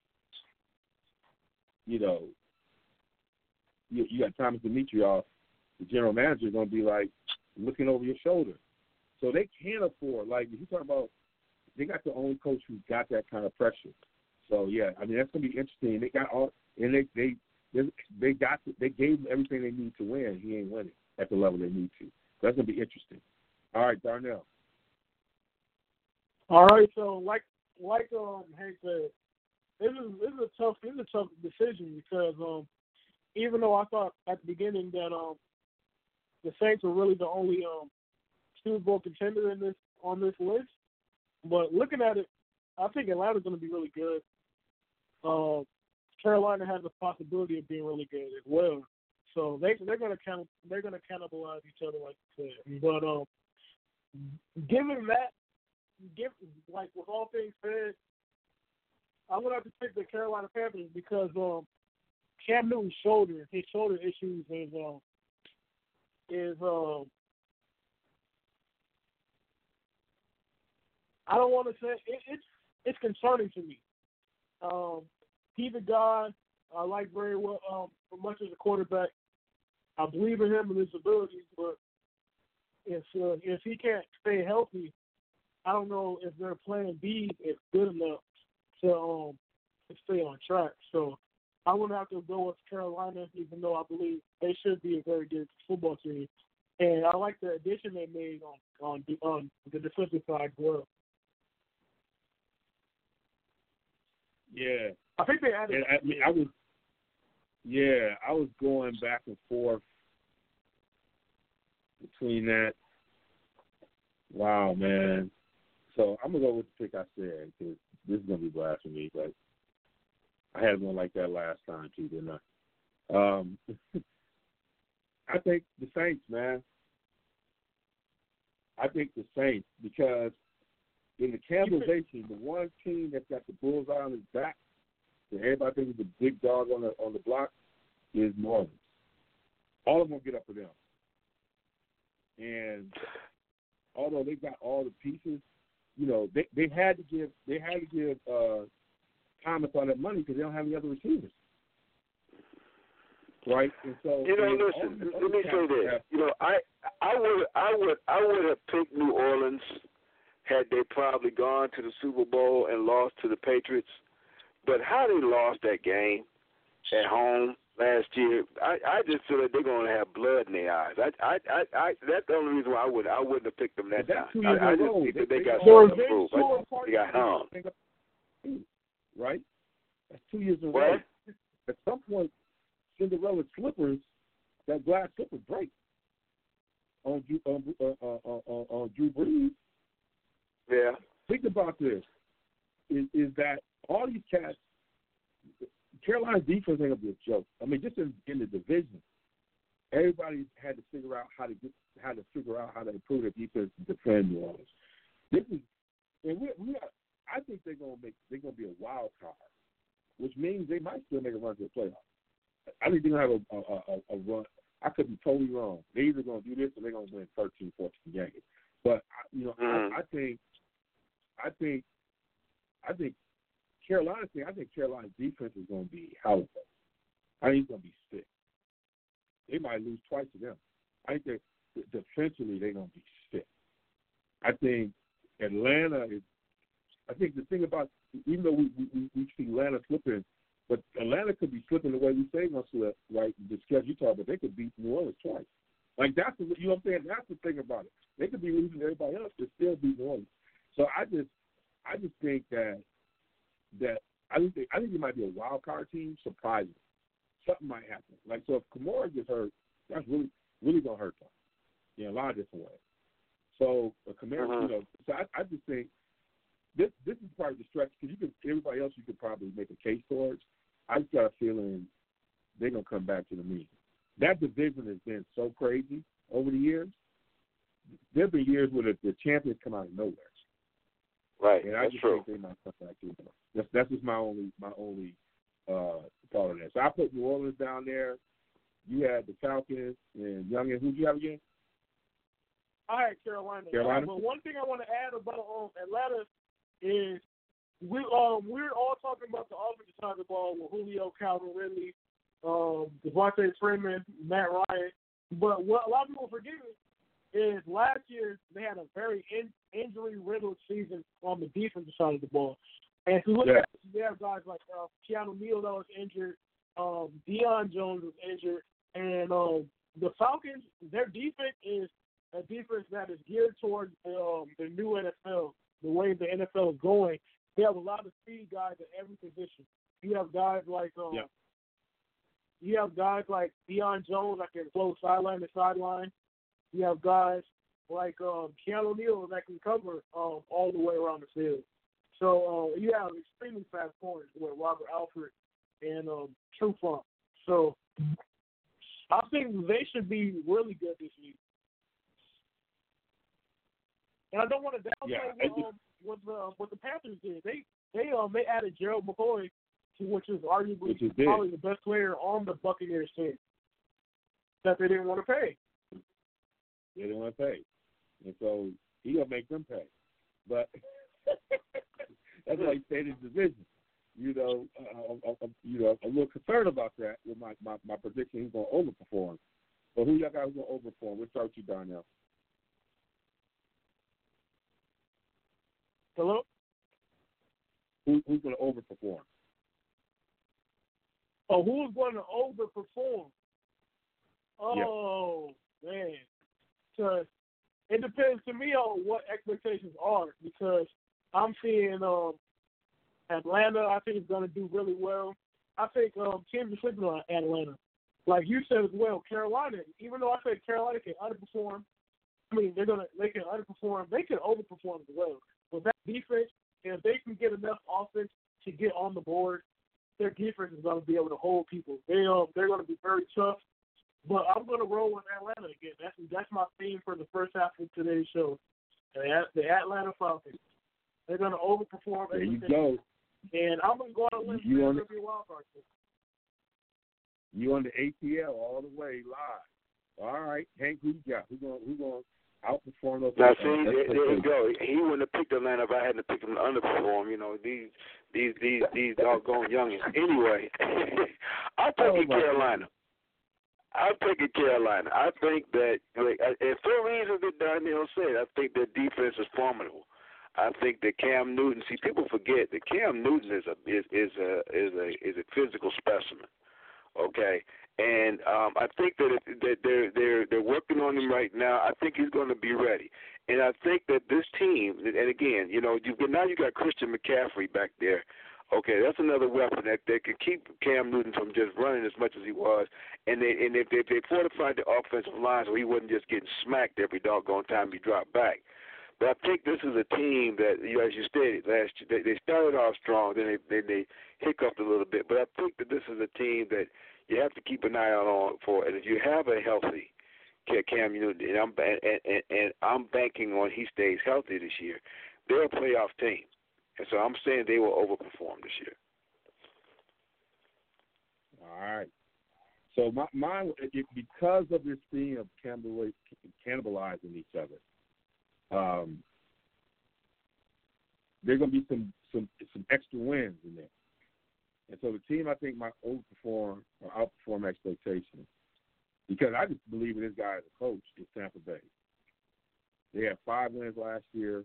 you know? You, you got Thomas Dimitroff, the general manager, going to be like looking over your shoulder. So they can't afford, like, if you talk about, they got the only coach who's got that kind of pressure. So yeah, I mean that's going to be interesting. They got all, and they they they, they got to, they gave him everything they need to win. He ain't winning at the level they need to. That's going to be interesting. All right, Darnell. All right, so like like um Hank said, this is this is a tough this is a tough decision because um. Even though I thought at the beginning that um, the Saints were really the only um, Super Bowl contender in this on this list, but looking at it, I think Atlanta's going to be really good. Uh, Carolina has the possibility of being really good as well, so they they're going to count they're going to cannibalize each other like you said. But um, given that, give like with all things said, I'm going to have to pick the Carolina Panthers because um. Cam Newton's shoulder, his shoulder issues is um is um I don't want to say it, it's it's concerning to me. Um, he's a guy I like very well um for much as a quarterback. I believe in him and his abilities, but if uh, if he can't stay healthy, I don't know if their plan B is good enough to um to stay on track. So. I would have to go with Carolina, even though I believe they should be a very good football team. And I like the addition they made on on the, on the defensive side as well. Yeah, I think they added. And I mean, I was, yeah, I was going back and forth between that. Wow, man. So I'm gonna go with the pick I said because this is gonna be blasphemy, but. I had one like that last time too, didn't I? Um, I think the Saints, man. I think the Saints because in the cannibalization, the one team that's got the bullseye on his back, that everybody thinks is the big dog on the on the block, is New Orleans. All of them will get up for them, and although they got all the pieces, you know, they they had to give they had to give. Uh, Thomas all that money because they don't have any other receivers, right? And so, you know, listen. Let me say this. Have, you know, I I would I would I would have picked New Orleans had they probably gone to the Super Bowl and lost to the Patriots. But how they lost that game at home last year, I, I just feel that they're going to have blood in their eyes. I I I, I that's the only reason why I would I wouldn't have picked them that time. I, I just think that they, they got something to prove. They got hung. Right? That's two years in a row. At some point, Cinderella slippers, that glass slipper break on, on, uh, uh, uh, uh, on Drew Brees. Yeah. Think about this, is, is that all these cats, Carolina's defense ain't going to be a joke. I mean, just in, in the division, everybody had to figure out how to get, how to figure out how to improve their defense and defend New Orleans. This is, and we, we are, I think they're gonna make they're gonna be a wild card, which means they might still make a run to the playoffs. I think they're gonna have a a, a, a run I could be totally wrong. They're either going to do this or they're going to win thirteen, fourteen games. But you know, mm. I, I think, I think, I think Carolina thing. I think Carolina's defense is going to be out. I think it's going to be sick. They might lose twice to them. I think that defensively they're going to be sick. I think Atlanta is. I think the thing about, even though we we, we see Atlanta slipping, but Atlanta could be slipping the way we say going to slip, right? The schedule you talk about, they could beat New Orleans twice. Like that's the, you know what I'm saying? That's the thing about it. They could be losing to everybody else, but still beat New Orleans. So I just, I just think that that I think they, I think it might be a wild card team. Surprising, something might happen. Like so, if Kamara gets hurt, that's really really gonna hurt them. In a lot of different ways. So a Kamara, uh-huh. you know, so I, I just think. This this is part of the stretch because you could everybody else you could probably make a case towards. I just got a feeling they're gonna come back to the mean. That division has been so crazy over the years. There've been years where the, the champions come out of nowhere. Right, and I that's just true. think they might come back to it. That's that's just my only my only uh, thought of that. So I put New Orleans down there. You had the Falcons and Young and who'd you have again? I had Carolina. Carolina. Uh, but one thing I want to add about um, Atlanta is we um we're all talking about the offensive side of the ball with Julio, Calvin Ridley, um, Devontae Freeman, Matt Ryan. But what a lot of people are forgetting is last year they had a very in, injury-riddled season on the defensive side of the ball. And if you look yeah. at it, they have guys like uh, Keanu Neal that was injured, um, Deion Jones was injured, and um, the Falcons, their defense is a defense that is geared towards um, the new N F L. The way the N F L is going, they have a lot of speed guys at every position. You have guys like um, yeah. you have guys like Deion Jones that can flow sideline to sideline. You have guys like um, Keanu Neal that can cover um, all the way around the field. So uh, you have extremely fast corners with Robert Alford and um, Trufant. So I think they should be really good this year. And I don't want to downplay yeah, what, um, what the what the Panthers did. They they um they added Gerald McCoy, to which is arguably which is probably the best player on the Buccaneers team that they didn't want to pay. They didn't want to pay, and so he gonna make them pay. But that's why he stayed in his division. You know, uh, uh, you know, I'm a little concerned about that with my my, my prediction. He's gonna overperform. But who y'all got who's gonna overperform? We'll start with you, Darnell. Hello? Who, who's going to overperform? Oh, who's going to overperform? Oh, yeah. man. Because it depends to me on what expectations are. Because I'm seeing um, Atlanta, I think, is going to do really well. I think um, teams are sleeping on Atlanta. Like you said as well, Carolina, even though I said Carolina can underperform, I mean, they're gonna they can underperform, they can overperform as well. With that defense, and if they can get enough offense to get on the board, their defense is going to be able to hold people. They um, they're going to be very tough. But I'm going to roll with Atlanta again. That's that's my theme for the first half of today's show. The, the Atlanta Falcons. They're going to overperform. There you everything. go. And I'm going to go on a limb You on to the, be a wild card team. You on the A T L all the way live. All right, Hank, who you got? Who going? Who going? Outperform those. Now, see, there, there you go. He wouldn't have picked Atlanta if I hadn't picked him to underperform. You know, these these these these doggone youngins. Anyway, I'll take Oh, it my Carolina. I'll take it Carolina. I think that, like, and for reasons that Darnell said, I think their defense is formidable. I think that Cam Newton. See, people forget that Cam Newton is a is is a is a is a physical specimen. Okay. And um, I think that, it, that they're they're they're working on him right now. I think he's going to be ready, and I think that this team, and again, you know, you now you got Christian McCaffrey back there. Okay, that's another weapon that that could keep Cam Newton from just running as much as he was, and they and if they, they fortified the offensive line so he wasn't just getting smacked every doggone time he dropped back. But I think this is a team that, you know, as you stated last year, they, they started off strong, then they then they hiccuped a little bit. But I think that this is a team that you have to keep an eye out on for. And if you have a healthy Cam Newton, and I'm and, and, and I'm banking on he stays healthy this year, they're a playoff team, and so I'm saying they will overperform this year. All right. So my mine it, because of this theme of cannibali- cannibalizing each other, um, there's going to be some, some some extra wins in there. And so the team I think might overperform or outperform expectations because I just believe in this guy as a coach is Tampa Bay. They had five wins last year.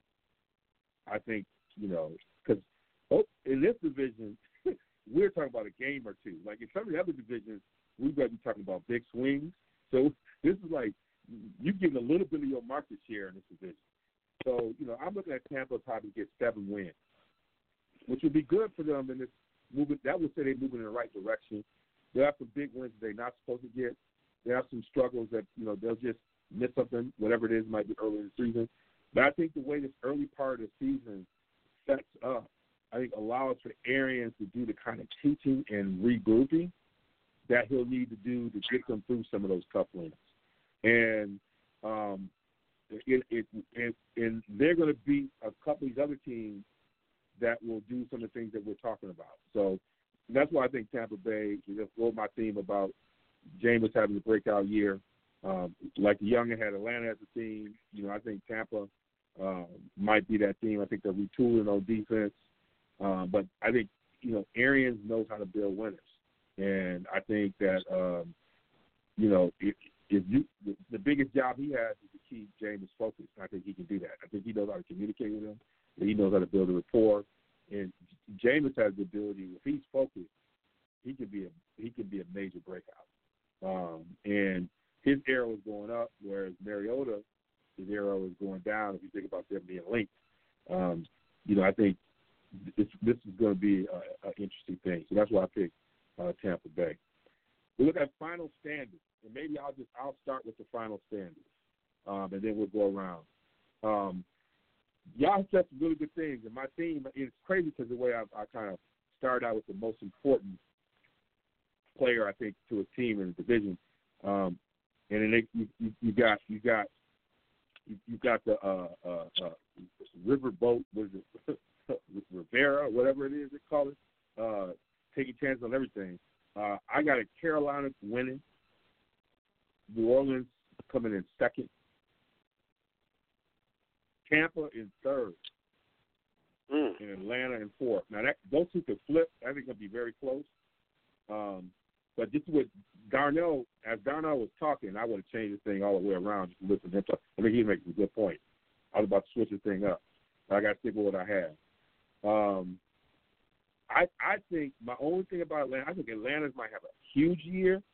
I think, you know, because oh, in this division, we're talking about a game or two. Like in some of the other divisions, we've got to be talking about big swings. So this is like you getting a little bit of your market share in this division. So, you know, I'm looking at Tampa probably get seven wins, which would be good for them in this movement. That would say they're moving in the right direction. They have some big wins they're not supposed to get. They have some struggles that, you know, they'll just miss something, whatever it is, might be early in the season. But I think the way this early part of the season sets up, I think allows for Arians to do the kind of teaching and regrouping that he'll need to do to get them through some of those tough wins. And um, it, it, it, and they're going to beat a couple of these other teams that will do some of the things that we're talking about. So that's why I think Tampa Bay, just roll my theme about Jameis having a breakout year. Um, like the Youngin had Atlanta as a team. You know, I think Tampa uh, might be that team. I think they're retooling on defense. Um, but I think, you know, Arians knows how to build winners. And I think that, um, you know, if, if you, the, the biggest job he has is to keep Jameis focused. I think he can do that. I think he knows how to communicate with him. And he knows how to build a rapport. And Jameis has the ability, if he's focused, he could be a he could be a major breakout. Um, and his arrow is going up, whereas Mariota, his arrow is going down. If you think about them being linked, um, you know, I think this this is going to be an interesting thing. So that's why I picked uh, Tampa Bay. We look at final standings, and maybe I'll just I'll start with the final standings, um, and then we'll go around. Um, y'all said some really good things, and my team, it's crazy because the way I, I kind of started out with the most important player, I think, to a team in the division, um, and then they, you, you, you got you got you, you got the uh, uh, uh, riverboat, what is it, Rivera, whatever it is they call it, uh, taking chances on everything. Uh, I got a Carolina winning, New Orleans coming in second, Tampa in third, mm. and Atlanta in fourth. Now, that, those two could flip. I think it'll be very close. Um, but this is what Darnell, as Darnell was talking, I would have changed the thing all the way around just to listen to him talk. I mean, he makes a good point. I was about to switch the thing up. But I got to stick with what I have. Um, I I think my only thing about Atlanta, I think Atlanta might have a huge year,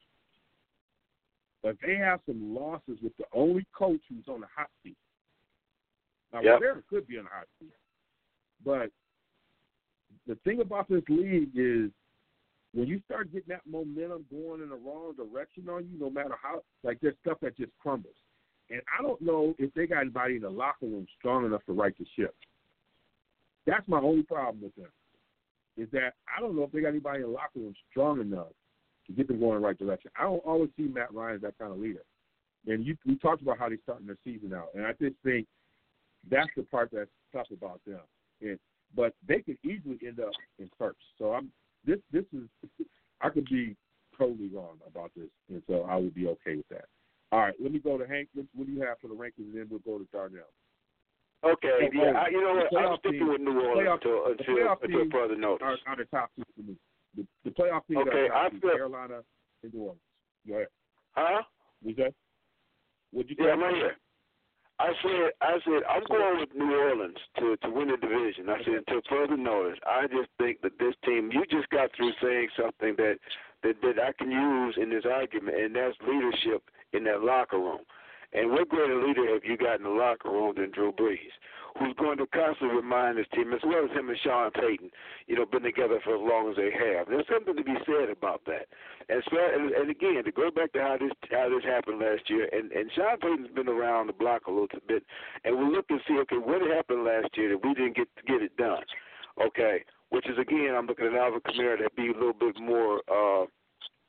but they have some losses with the only coach who's on the hot seat. Now, yep. Rivera could be on the hot seat, but the thing about this league is when you start getting that momentum going in the wrong direction on you, no matter how, like there's stuff that just crumbles. And I don't know if they got anybody in the locker room strong enough to right the ship. That's my only problem with them, is that I don't know if they got anybody in the locker room strong enough to get them going in the right direction. I don't always see Matt Ryan as that kind of leader. And you, we talked about how they're starting their season out, and I just think that's the part that's tough about them. And, but they could easily end up in first. So I'm this this is I could be totally wrong about this, and so I would be okay with that. All right, let me go to Hank. What do you have for the rankings, and then we'll go to Darnell. Okay, so, yeah, oh, I, you know what? I'm sticking team, with New Orleans until, until, until further notice. Are, are the top two for me. The, the playoff teams okay, are top I two, feel, Carolina and New Orleans. Go ahead. Huh? What you say? What'd you say? Yeah, I'm right here. I said, I said, I'm going with New Orleans to, to win the division. I said, until further notice. I just think that this team, you just got through saying something that, that, that I can use in this argument, and that's leadership in that locker room. And what greater leader have you got in the locker room than Drew Brees, who's going to constantly remind his team, as well as him and Sean Payton, you know, been together for as long as they have. There's something to be said about that. And, and again, to go back to how this how this happened last year, and, and Sean Payton's been around the block a little bit, and we look and see, okay, what happened last year that we didn't get to get it done? Okay, which is, again, I'm looking at Alvin Kamara to be a little bit more uh,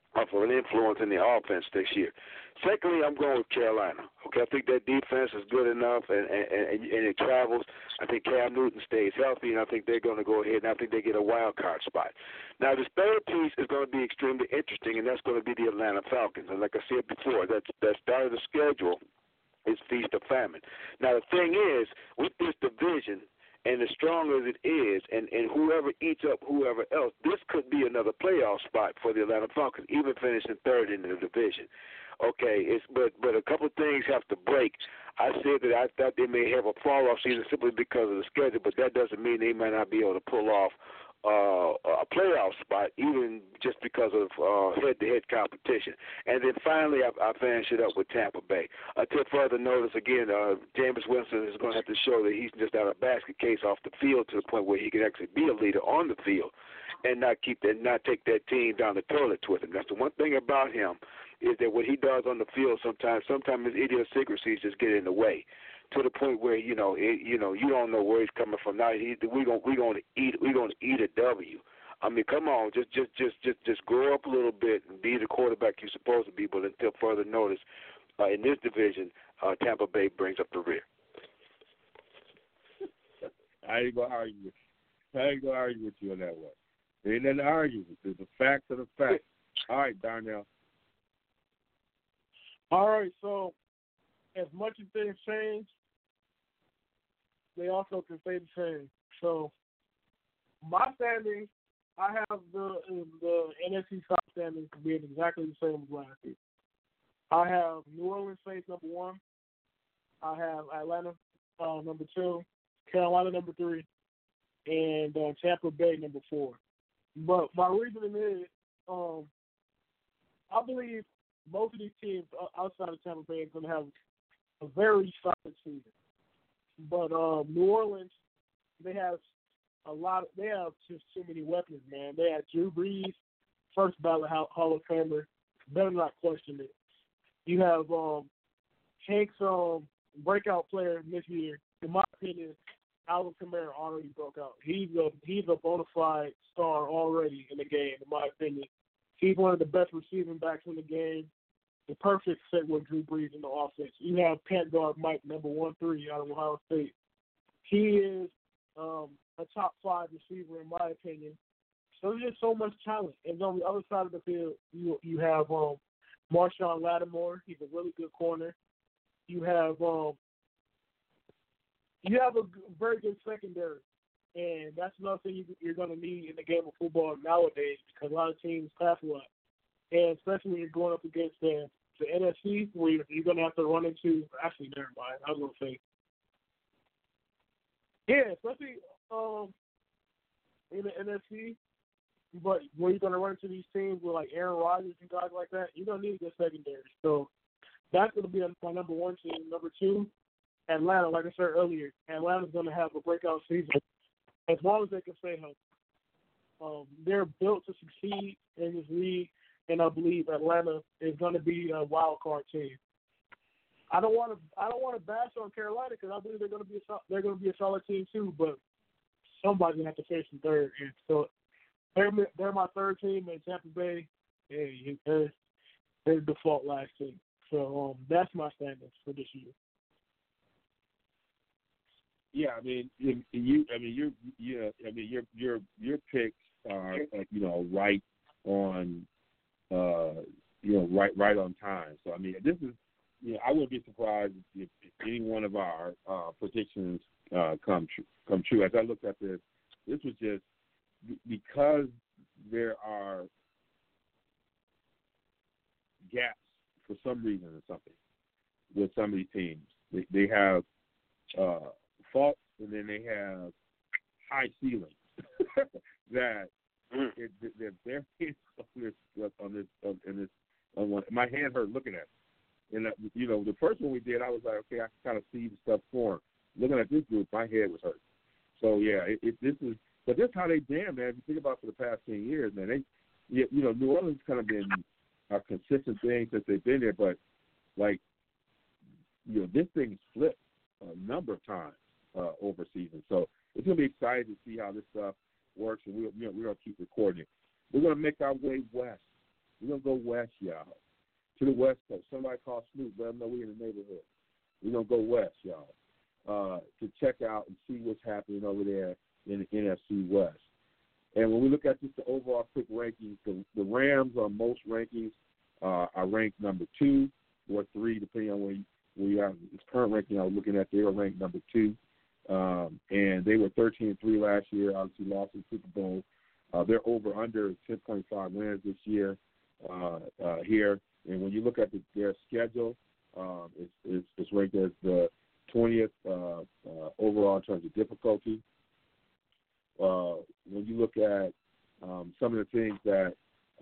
of an influence in the offense this year. Secondly, I'm going with Carolina. Okay, I think that defense is good enough, and and, and, and it travels. I think Cam Newton stays healthy, and I think they're going to go ahead, and I think they get a wild card spot. Now, this third piece is going to be extremely interesting, and that's going to be the Atlanta Falcons. And like I said before, that that start of the schedule is feast or famine. Now, the thing is, with this division, and as strong as it is, and, and whoever eats up whoever else, this could be another playoff spot for the Atlanta Falcons, even finishing third in the division. Okay, it's but but a couple of things have to break. I said that I thought they may have a fall-off season simply because of the schedule, but that doesn't mean they might not be able to pull off uh, a playoff spot, even just because of uh, head-to-head competition. And then finally, I, I finish it up with Tampa Bay. Until further notice, again, uh, Jameis Winston is going to have to show that he's just not a basket case off the field to the point where he can actually be a leader on the field and not keep that, not take that team down the toilet with him. That's the one thing about him, is that what he does on the field sometimes, sometimes his idiosyncrasies just get in the way, to the point where you know, it, you know, you don't know where he's coming from. Now he, we gonna we gonna eat we gonna eat a W. I mean, come on, just just just just just grow up a little bit and be the quarterback you're supposed to be. But until further notice, uh, in this division, uh, Tampa Bay brings up the rear. I ain't gonna argue with you. I ain't gonna argue with you on that one. There ain't nothing to argue with. There's the facts of the facts. All right, Darnell. All right, so as much as things change, they also can stay the same. So my standings, I have the the N F C South standings being exactly the same as last year. I have New Orleans Saints number one. I have Atlanta uh, number two, Carolina number three, and uh, Tampa Bay number four. But my reasoning is, um, I believe most of these teams outside of Tampa Bay are going to have a very solid season. But um, New Orleans, they have a lot. Of, they have just too many weapons, man. They have Drew Brees, first ballot Hall of Famer. Better not question it. You have um, Hank's um, breakout player this year. In my opinion, Alvin Kamara already broke out. He's a he's a bona fide star already in the game. In my opinion, he's one of the best receiving backs in the game. The perfect fit with Drew Brees in the offense. You have Pat guard Mike, number one three out of Ohio State. He is um, a top five receiver in my opinion. So there's just so much talent. And on the other side of the field, you you have um, Marshawn Lattimore. He's a really good corner. You have um, you have a very good secondary, and that's another thing you, you're going to need in the game of football nowadays because a lot of teams pass a lot, and especially when you're going up against the the N F C, where you're, you're going to have to run into. Actually, never mind. I was going to say, yeah, especially um, in the N F C. But when you're going to run into these teams with like Aaron Rodgers and guys like that, you're going to need a good secondary. So that's going to be my number one team. Number two, Atlanta. Like I said earlier, Atlanta's going to have a breakout season as long as they can stay healthy. Um, they're built to succeed in this league, and I believe Atlanta is going to be a wild card team. I don't want to. I don't want to bash on Carolina because I believe they're going to be a, they're going to be a solid team too. But somebody's going to have to face them third, and so they're they're my third team in Tampa Bay. Yeah, they're they're the default last team. So um, that's my standings for this year. Yeah, I mean, you, you I mean, you're, yeah, I mean, your your your picks are, uh, you know, right on, uh, you know, right right on time. So I mean, this is, you know, I wouldn't be surprised if, if any one of our uh, predictions uh, come true. Come true. As I looked at this, this was just because there are gaps for some reason or something with some of these teams. They, they have uh, faults, and then they have high ceilings that it, they're very on this on this on this on one. My hand hurt looking at it. And uh, you know, the first one we did, I was like, okay, I can kind of see the stuff form. Looking at this group, my head was hurt. So yeah, it, it, this is, but this is how they damn, man. If you think about it for the past ten years, man, they, you know, New Orleans kind of been a consistent thing since they've been there, but like, you know, this thing's flipped a number of times uh, over season. So it's gonna be exciting to see how this stuff works, and we, you know, we're gonna keep recording it. We're gonna make our way west We're going to go west, y'all, to the West Coast. Somebody call Snoop. Let them know we're in the neighborhood. We're going to go west, y'all, uh, to check out and see what's happening over there in the N F C West. And when we look at just the overall quick rankings, the, the Rams on most rankings uh, are ranked number two or three, depending on where you, where you are. This current ranking I was looking at, they were ranked number two. Um, and they were thirteen and three last year, obviously lost in the Super Bowl. Uh, they're over under ten point five wins this year uh, uh, here. And when you look at the, their schedule, um, it's, it's, it's ranked as the twentieth uh, uh, overall in terms of difficulty. Uh, when you look at um, some of the things that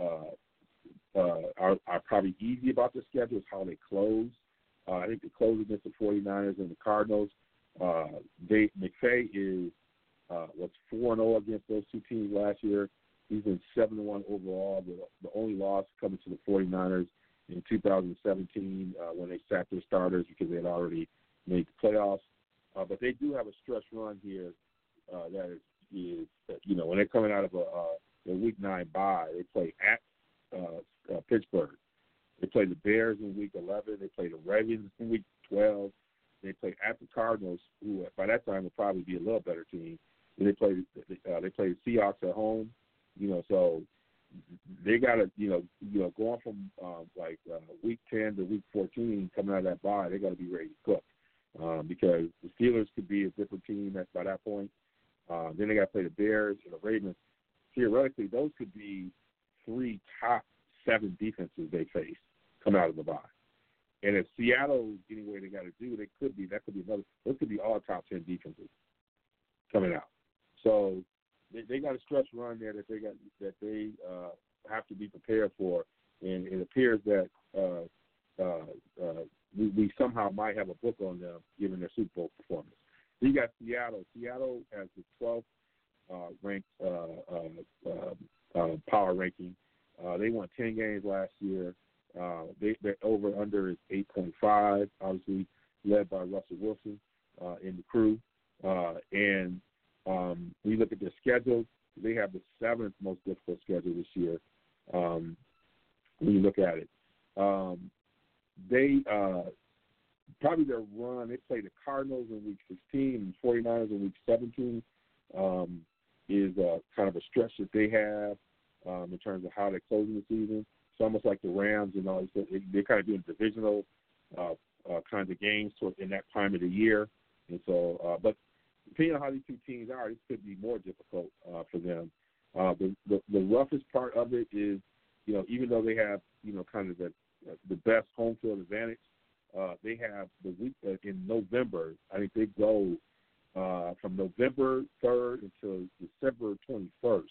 uh, uh, are, are probably easy about the schedule is how they close. Uh, I think they close against the 49ers and the Cardinals. Uh, they, McVay is uh, was four and zero against those two teams last year. He's been seven and one overall. The, the only loss coming to the 49ers in two thousand seventeen uh, when they sacked their starters because they had already made the playoffs. Uh, but they do have a stretch run here uh, that is, is, you know, when they're coming out of a, uh, their week nine bye, they play at uh, uh, Pittsburgh. They play the Bears in week eleven. They play the Ravens in week twelve. They play at the Cardinals, who by that time will probably be a little better team. And they play uh, they play the Seahawks at home, you know. So they got to, you know, you know, going from um, like uh, week ten to week fourteen, coming out of that bye, they got to be ready to cook um, because the Steelers could be a different team at by that point. Uh, then they got to play the Bears and the Ravens. Theoretically, those could be three top seven defenses they face coming out of the bye. And if Seattle getting where they got to do, they could be. That could be another. Those could be all top ten defenses coming out. So they, they got a stretch run there that they got that they uh, have to be prepared for. And it appears that uh, uh, uh, we, we somehow might have a book on them given their Super Bowl performance. You got Seattle. Seattle has the twelfth uh, ranked uh, uh, uh, uh, power ranking. Uh, they won ten games last year. Uh, they, their over-under is eight point five, obviously led by Russell Wilson uh, in the crew. Uh, and um, when you look at their schedule, they have the seventh most difficult schedule this year um, when you look at it. Um, they uh, probably their run, they play the Cardinals in week sixteen and 49ers in week seventeen um, is uh, kind of a stretch that they have um, in terms of how they're closing the season. It's almost like the Rams, you know, they're kind of doing divisional uh, uh, kinds of games toward, in that time of the year. And so, uh, but depending on how these two teams are, this could be more difficult uh, for them. Uh, the, the the roughest part of it is, you know, even though they have, you know, kind of the the best home field advantage, uh, they have the week uh, in November. I think they go uh, from November third until December twenty-first.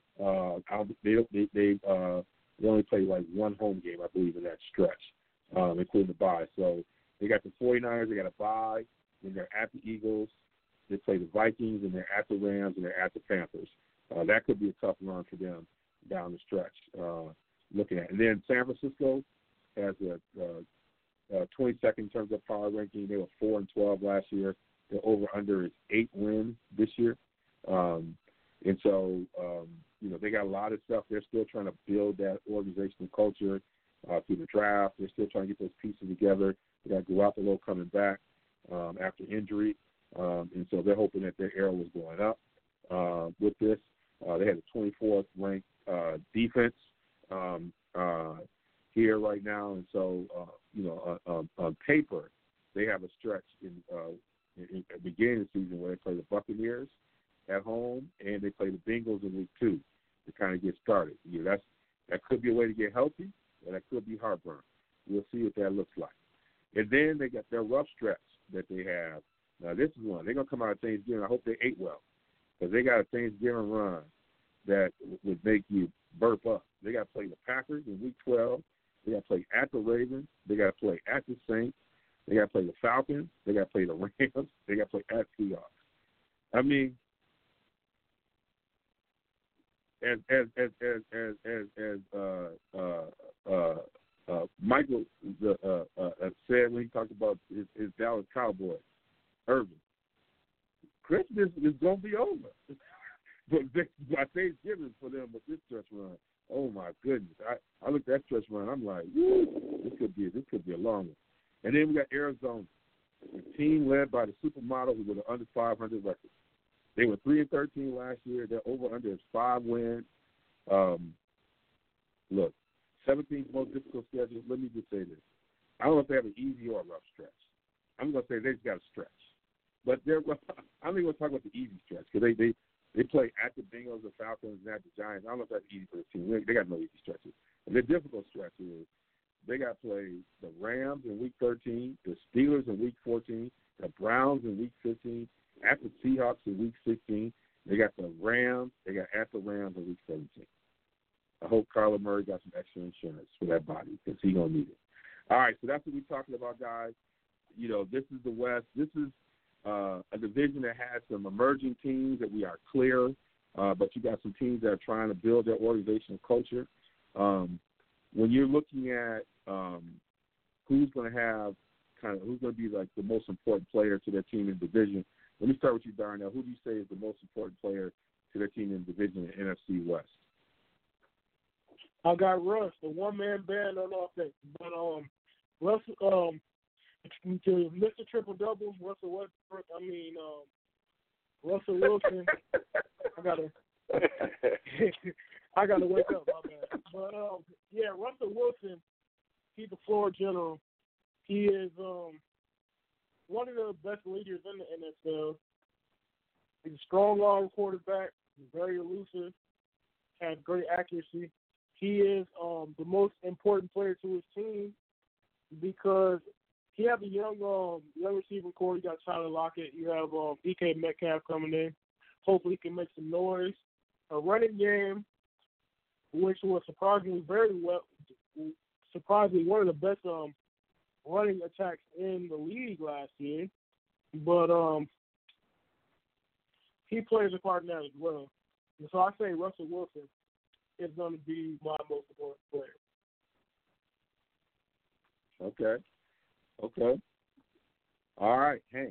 Uh, they they they uh, They only play like one home game, I believe, in that stretch, um, including the bye. So they got the 49ers, they got a bye, then they're at the Eagles, they play the Vikings, and they're at the Rams, and they're at the Panthers. Uh, that could be a tough run for them down the stretch, uh, looking at. And then San Francisco has a, a, a twenty-second in terms of power ranking. They were four and twelve last year. Their over-under is eight wins this year. Um, and so, um, you know, they got a lot of stuff. They're still trying to build that organizational culture uh, through the draft. They're still trying to get those pieces together. They got Garoppolo coming back um, after injury. Um, and so they're hoping that their arrow was going up uh, with this. Uh, they had the twenty-fourth ranked uh, defense um, uh, here right now. And so, uh, you know, uh, um, on paper, they have a stretch in, uh, in, in the beginning of the season where they play the Buccaneers at home, and they play the Bengals in week two to kind of get started. Yeah, that's that could be a way to get healthy, and that could be heartburn. We'll see what that looks like. And then they got their rough stretch that they have. Now, this is one. They're going to come out of Thanksgiving. I hope they ate well because they got a Thanksgiving run that would make you burp up. They got to play the Packers in week twelve. They got to play at the Ravens. They got to play at the Saints. They got to play the Falcons. They got to play the Rams. They got to play at Seahawks. I mean, As as as as as as, as uh, uh, uh, uh, Michael the, uh, uh, said when he talked about his, his Dallas Cowboys, Urban, Christmas is gonna be over. but by Thanksgiving for them with this stretch run. Oh my goodness! I, I looked at that stretch run. I'm like, woo, this could be this could be a long one. And then we got Arizona, a team led by the supermodel who with an under five hundred record. They were three and thirteen last year. Their over under is five wins. Um, look, seventeenth most difficult schedule. Let me just say this: I don't know if they have an easy or a rough stretch. I'm gonna say they just got a stretch, but they're. I'm not gonna talk about the easy stretch because they they. They play at the Bengals, the Falcons, and at the Giants. I don't know if that's easy for the team. They got no easy stretches. And the difficult stretch is they got to play the Rams in Week thirteen, the Steelers in Week fourteen, the Browns in Week fifteen, at the Seahawks in Week sixteen. They got the Rams. They got at the Rams in Week seventeen. I hope Kyler Murray got some extra insurance for that body because he's going to need it. All right, so that's what we're talking about, guys. You know, this is the West. This is Uh, a division that has some emerging teams that we are clear, uh, but you got some teams that are trying to build their organizational culture. Um, when you're looking at um, who's going to have kind of who's going to be like the most important player to their team in the division, let me start with you, Darnell. Who do you say is the most important player to their team in the division in N F C West? I got Russ, the one-man band on offense, but um, Russ um. To Mister Triple Doubles, Russell Westbrook. I mean, um, Russell Wilson. I gotta, I gotta wake up. My bad. But um, yeah, Russell Wilson. He's the floor general. He is um one of the best leaders in the N F L. He's a strong arm quarterback. He's very elusive. Has great accuracy. He is um the most important player to his team because he have a young um, young receiving core. You got Tyler Lockett. You have um, D K Metcalf coming in. Hopefully he can make some noise. A running game, which was surprisingly very well, surprisingly one of the best um, running attacks in the league last year. But um, he plays a part in that as well. And so I say Russell Wilson is going to be my most important player. Okay. Okay. All right, Hank.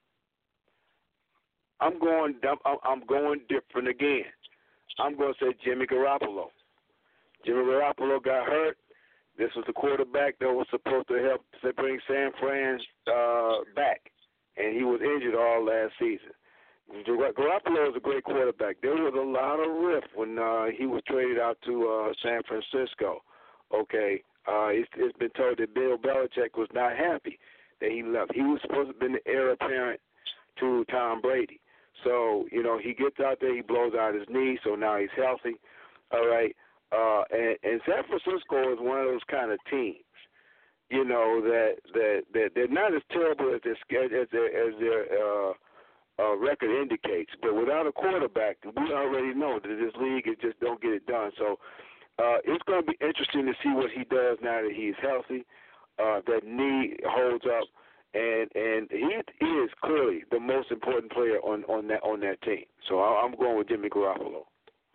I'm going. I'm going different again. I'm going to say Jimmy Garoppolo. Jimmy Garoppolo got hurt. This was the quarterback that was supposed to help to bring San Fran uh, back, and he was injured all last season. Garoppolo is a great quarterback. There was a lot of rift when uh, he was traded out to uh, San Francisco. Okay. Uh, it's, it's been told that Bill Belichick was not happy that he left. He was supposed to have been the heir apparent to Tom Brady. So, you know, he gets out there, he blows out his knee, so now he's healthy. All right. Uh, and, and San Francisco is one of those kind of teams, you know, that that, that they're not as terrible as their as their, as their uh, uh, record indicates. But without a quarterback, we already know that this league is just don't get it done. So, Uh, it's going to be interesting to see what he does now that he's healthy, uh, that knee holds up, and and he is clearly the most important player on, on that on that team. So I, I'm going with Jimmy Garoppolo.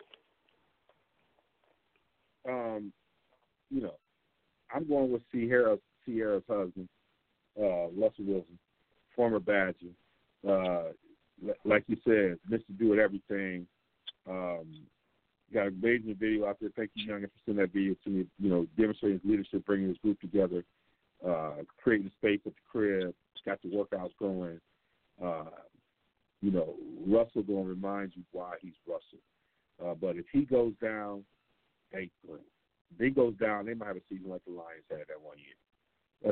Um, you know, I'm going with Sierra's Sierra's husband, uh, Russell Wilson, former Badger. Uh, like you said, Mister Do It Everything. Um, Got an amazing video out there. Thank you, Young, for sending that video to me. You know, demonstrating his leadership, bringing his group together, uh, creating a space at the crib, got the workouts going. Uh, you know, Russell going to remind you why he's Russell. Uh, but if he goes down, hey, if he goes down, they might have a season like the Lions had that one year.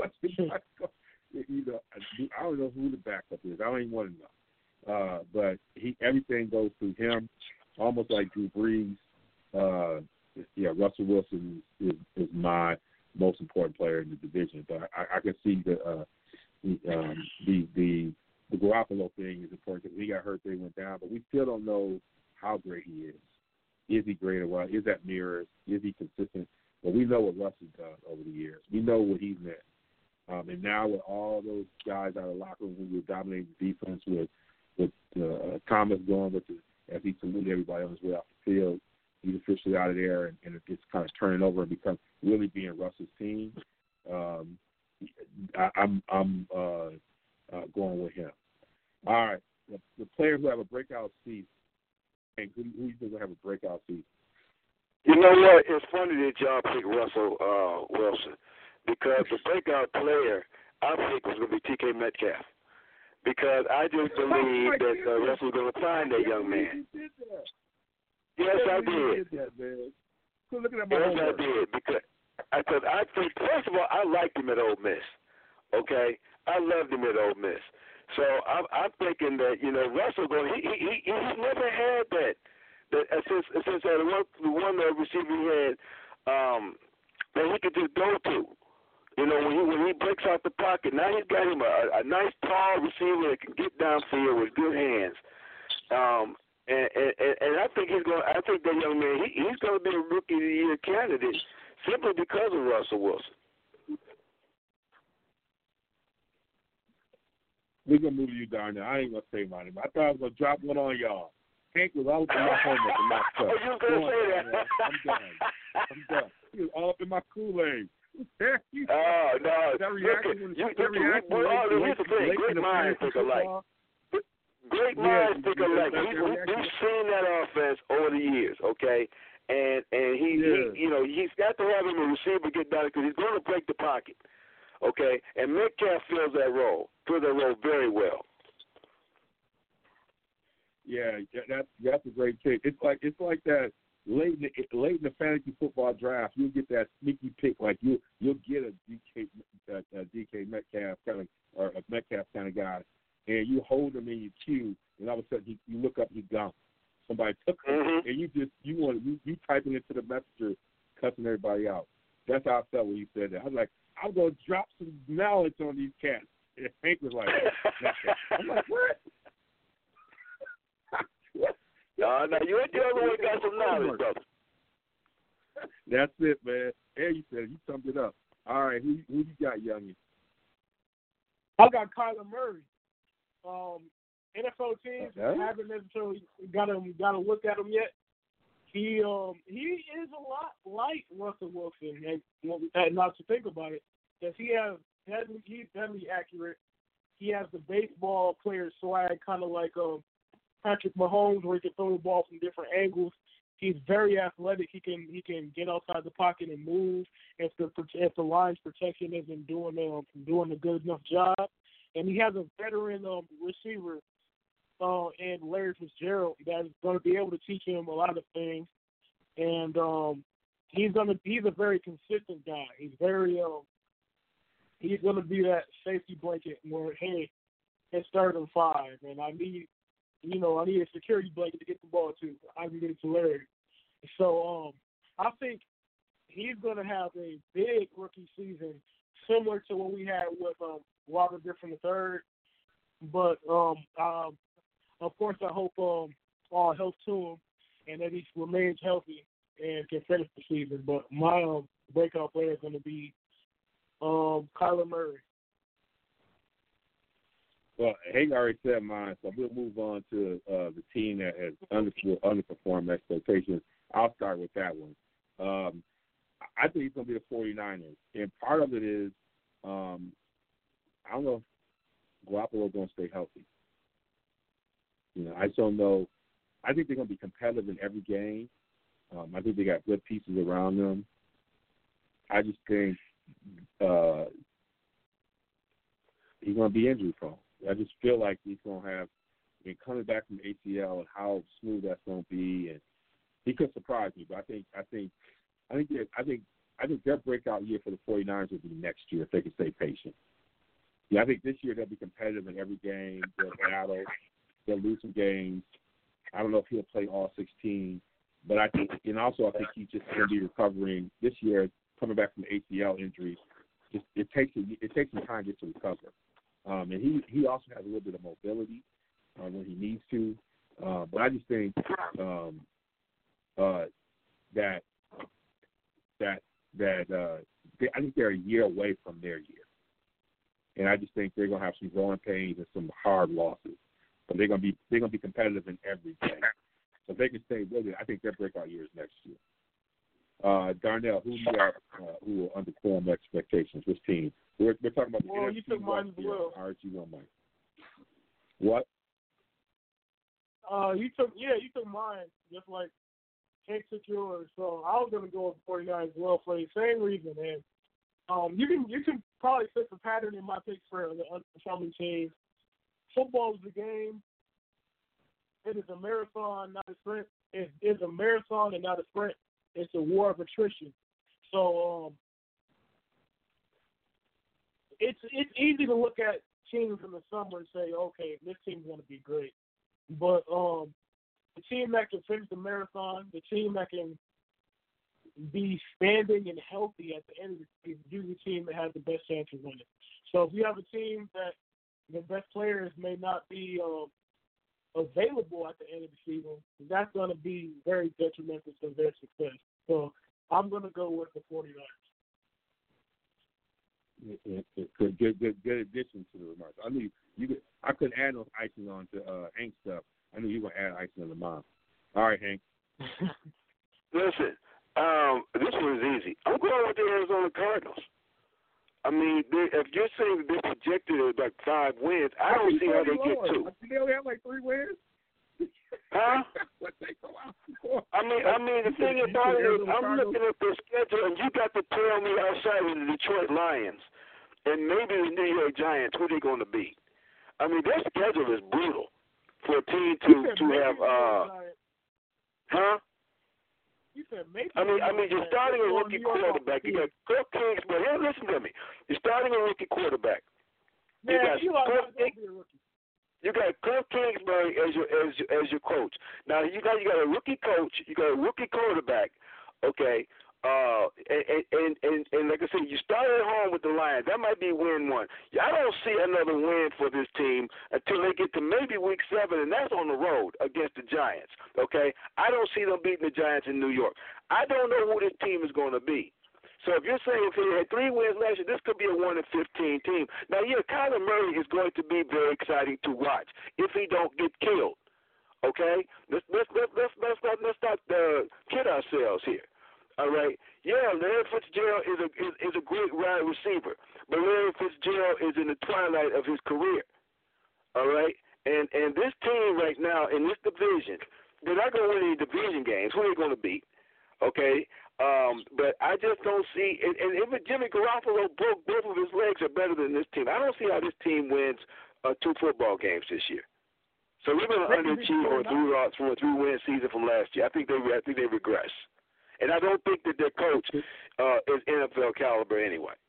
you know, I don't know who the backup is. I don't even want to know. Uh, but he everything goes through him. Almost like Drew Brees, uh, yeah, Russell Wilson is, is my most important player in the division. But I, I can see the, uh, the, um, the the the Garoppolo thing is important because he got hurt, they went down, but we still don't know how great he is. Is he great or what? Is that mirrors? Is he consistent? But we know what Russ has done over the years. We know what he's meant. Um, and now with all those guys out of the locker room who were dominating the defense with with uh, Thomas going with the as he saluted everybody on his way off the field, he's officially out of there, and, and it's kind of turning over and become really being Russell's team. Um, I, I'm I'm uh, uh, going with him. All right, the, the players who have a breakout season. Hank, who, who you think will have a breakout season? You know what? It's funny that y'all pick Russell uh, Wilson because the breakout player I think was going to be T K Metcalf because I just believe that uh, Russell's going to find that young man. Yes, I did. That, man. So look at that yes, I did because I, cause I think first of all I liked him at Ole Miss. Okay, I loved him at Ole Miss. So I'm, I'm thinking that you know Russell going he he he he's never had that that uh, since since uh, the one the one uh, receiver he had um, that he could just go to. You know when he when he breaks out the pocket now he's got him a, a nice tall receiver that can get downfield with good hands. Um, and, and and I think he's going. I think that young man he, he's going to be a rookie of the year candidate simply because of Russell Wilson. We're going to move you down there. I ain't going to say my name. I thought I was going to drop one on y'all. Hank was all up in my homework and my stuff. Oh, you was going to say that. Man. I'm done. I'm done. He was all up in my Kool-Aid. Oh, no. That reaction Look, when, you, that you, reaction you, well, when, here's the thing. Great minds think alike. Great minds think alike. We, we, we've seen that offense over the years, okay? And and he, yeah. he, you know, he's got to have him a receiver get down because he's going to break the pocket. Okay, and Metcalf fills that role, fills that role very well. Yeah, that's that's a great pick. It's like it's like that late in the, late in the fantasy football draft, you'll get that sneaky pick. Like you you'll get a D K a, a D K Metcalf kind of or a Metcalf kind of guy, and you hold him in your queue, and all of a sudden he, you look up, he's gone. Somebody took him, mm-hmm. and you just you want you you typing into the messenger, cussing everybody out. That's how I felt when you said that. I was like, I'm going to drop some knowledge on these cats. And Hank was like, I'm like, what? No, no, you ain't the only one got some knowledge, brother. That's it, man. There you said it. You summed it up. All right, who who you got, youngin? I got Kyler Murray. Um, N F L teams okay. haven't necessarily got him got to look at him yet. He um he is a lot like Russell Wilson, and, and not to think about it, because he has deadly, he's deadly accurate. He has the baseball player swag, kind of like um Patrick Mahomes, where he can throw the ball from different angles. He's very athletic. He can he can get outside the pocket and move if the if the line's protection isn't doing um doing a good enough job. And he has a veteran um receiver. Uh, and Larry Fitzgerald that's going to be able to teach him a lot of things, and um, he's going to he's a very consistent guy. He's very um, he's going to be that safety blanket where hey, it's third and five, and I need you know I need a security blanket to get the ball to. I can get it to Larry. So um, I think he's going to have a big rookie season, similar to what we had with um, Robert Griffin the third, but um. um Of course, I hope um, all health to him and that he remains healthy and can finish the season. But my um, breakout player is going to be um, Kyler Murray. Well, Hank already said mine, so we'll move on to uh, the team that has under, underperformed expectations. I'll start with that one. Um, I think it's going to be the 49ers, and part of it is um, I don't know if Garoppolo is going to stay healthy. You know, I just don't know. I think they're going to be competitive in every game. Um, I think they got good pieces around them. I just think uh, he's going to be injury prone. I just feel like he's going to have, I mean, coming back from A C L and how smooth that's going to be, and he could surprise me. But I think, I think, I think, I think, I think their breakout year for the 49ers will be next year if they can stay patient. Yeah, I think this year they'll be competitive in every game. They'll battle. They'll lose some games. I don't know if he'll play all sixteen, but I think, and also I think he's just going to be recovering this year, coming back from the A C L injury. Just, it takes it takes some time just to recover, um, and he he also has a little bit of mobility uh, when he needs to. Uh, but I just think um, uh, that that that uh, they, I think they're a year away from their year, and I just think they're going to have some growing pains and some hard losses. But they're gonna be they're gonna be competitive in every game. So if they can stay with it, I think their breakout year is next year. Uh, Darnell, who you got uh, who will underperform expectations? Which team? We're, we're talking about the well, N F C you took mine as well. R G one, Mike. What? Uh, you took yeah, you took mine just like Hank took yours. So I was gonna go with forty-nine as well for the same reason. And um, you can you can probably fit the pattern in my picks for the underperforming teams. Football is a game. It is a marathon, not a sprint. It is a marathon and not a sprint. It's a war of attrition. So um, it's it's easy to look at teams in the summer and say, okay, this team's going to be great. But um, the team that can finish the marathon, the team that can be standing and healthy at the end of the season, is usually the team that has the best chance of winning. So if you have a team that the best players may not be um, available at the end of the season, that's going to be very detrimental to their success. So I'm going to go with the forty-niners. It, it, good, good, good, good addition to the remarks. I knew you, you could. I couldn't add no icing on to uh, Hank stuff. I knew you were gonna add icing on the mom. All right, Hank. Listen, um, this one is easy. I'm going with the Arizona Cardinals. I mean, they, if you're saying they're projected at like five wins, I don't see how they get two. They only have like three wins. Huh? I mean, I mean, the thing about it is, I'm looking at their schedule, and you got to tell me outside of the Detroit Lions and maybe the New York Giants who they're going to beat. I mean, their schedule is brutal for a team to to have. Uh, huh? You said maybe. I mean, I mean, you're starting a rookie quarterback. You got Cliff Kingsbury. Hey, listen to me. You're starting a rookie quarterback. You got Cliff Kingsbury. You got Cliff Kingsbury as your as your, as your coach. Now you got you got a rookie coach, you got a rookie quarterback, okay. Uh, and and, and and like I said, you started at home with the Lions. That might be win one. I don't see another win for this team until they get to maybe week seven, and that's on the road against the Giants. Okay, I don't see them beating the Giants in New York. I don't know who this team is going to be. So if you're saying, okay, they had three wins last year, this could be a one and fifteen team. Now, yeah, Kyler Murray is going to be very exciting to watch if he don't get killed. Okay, let's let's let's let's let's not let's not uh, kid ourselves here. All right, yeah, Larry Fitzgerald is a is, is a great wide receiver, but Larry Fitzgerald is in the twilight of his career. All right, and and this team right now in this division, they're not going to win any division games. Who are they going to beat? Okay. Um, but I just don't see, and, and if Jimmy Garoppolo broke both of his legs are better than this team, I don't see how this team wins uh, two football games this year. So we're going to underachieve on a three loss from a three win season from last year. I think they, I think they regress, and I don't think that their coach uh, is N F L caliber anyway.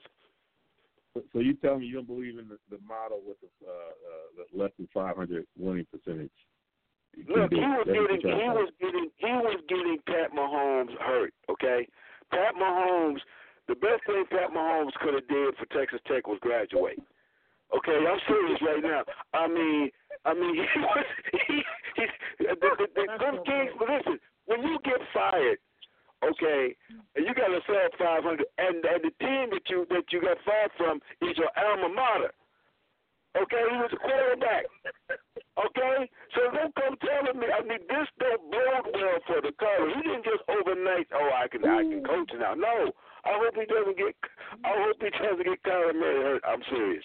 So you tell me you don't believe in the, the model with the, uh, uh, the less than five hundred winning percentage? Look, he was getting he was getting he was getting Pat Mahomes hurt, okay? Pat Mahomes, the best thing Pat Mahomes could have did for Texas Tech was graduate. Okay, I'm serious right now. I mean, I mean, he was he, he the, the, the, the Kings. Listen, when you get fired, okay, and you got to sell five hundred, and and the team that you that you got fired from is your alma mater. Okay, he was a quarterback. Okay, so don't come telling me. I mean, this don't bode well for the Cardinals. He didn't just overnight. Oh, I can, I can coach now. No, I hope he doesn't get. I hope he doesn't get Kyler Murray hurt. I'm serious.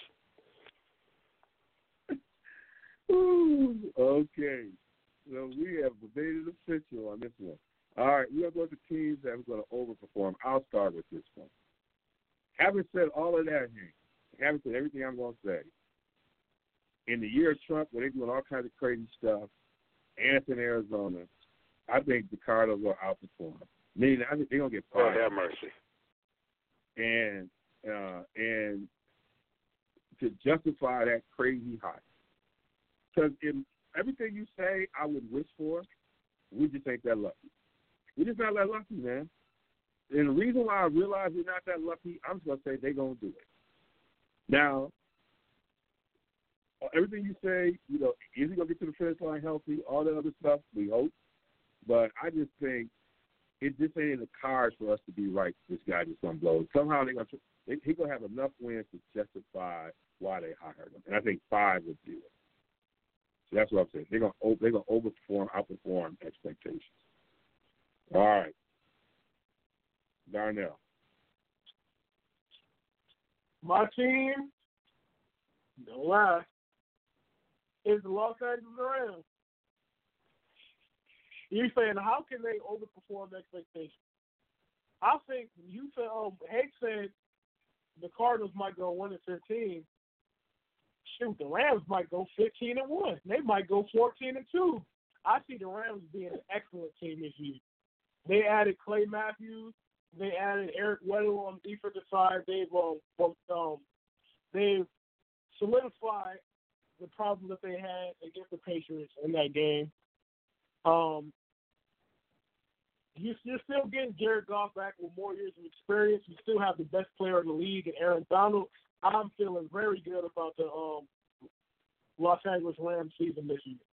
Ooh, okay, so we have debated official on this one. All right, we are going to teams that are going to overperform. I'll start with this one. Having said all of that, Hank, having said everything I'm going to say. In the year of Trump, where they're doing all kinds of crazy stuff, and it's in Arizona, I think the Cardinals will outperform. Meaning, I think they're gonna get fired. Oh, have mercy. And uh, and to justify that crazy high, because in everything you say, I would wish for, we just ain't that lucky. We're just not that lucky, man. And the reason why I realize we're not that lucky, I'm just gonna say they're gonna do it. Now. Everything you say, you know, is he going to get to the finish line healthy? All that other stuff, we hope. But I just think it just ain't in the cards for us to be right. This guy just going to blow. Somehow they're going to, they, he's going to have enough wins to justify why they hired him. And I think five would do it. So that's what I'm saying. They're going to they're going to overperform, outperform expectations. All right, Darnell. My team, don't lie, is the Los Angeles Rams. You're saying how can they overperform expectations? I think you said, um, Hank said the Cardinals might go one and fifteen. Shoot, the Rams might go fifteen and one. They might go fourteen and two. I see the Rams being an excellent team this year. They added Clay Matthews. They added Eric Weddle on the defensive side. They've um, um they've solidified the problem that they had against the Patriots in that game. Um. You're still getting Jared Goff back with more years of experience. You still have the best player in the league, and Aaron Donald. I'm feeling very good about the um, Los Angeles Rams season this year.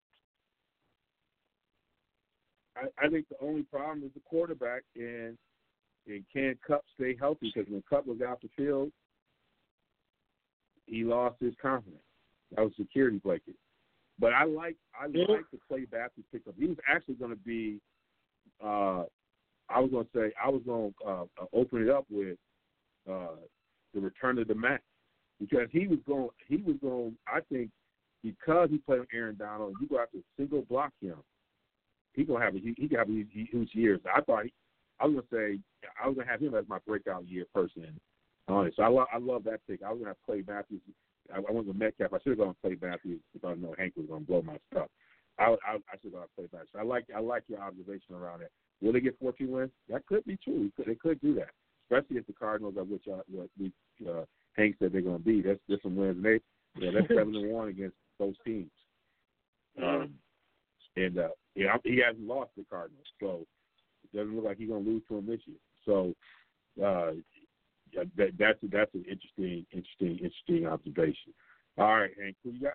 I, I think the only problem is the quarterback, and and can Kupp stay healthy? Because when Kupp was out the field, he lost his confidence. That was security blanket. But I like I yeah. like the Clay Matthews pickup. He was actually going to be. Uh, I was going to say I was going to uh, open it up with uh, the return of the Mac, because he was going. He was going. I think because he played with Aaron Donald, you go have to single block him. He gonna have a, he, he got these huge years. I thought he, I was gonna say I was gonna have him as my breakout year person. Honest, so I love I love that pick. I was gonna have Clay Matthews. I, I went with Metcalf. I should have gone Clay Matthews if I know Hank was gonna blow my stuff. I I, I should have gone Clay Matthews. I like I like your observation around it. Will they get fourteen wins? That could be true. They could do that, especially if the Cardinals, of which uh, what we uh, Hank said they're going to be. That's just some wins. And they, yeah, that's seven and one against those teams. Um, and uh, yeah, he hasn't lost the Cardinals, so it doesn't look like he's going to lose to them this year. So uh, yeah, that, that's that's an interesting, interesting, interesting observation. All right, Hank, who you got?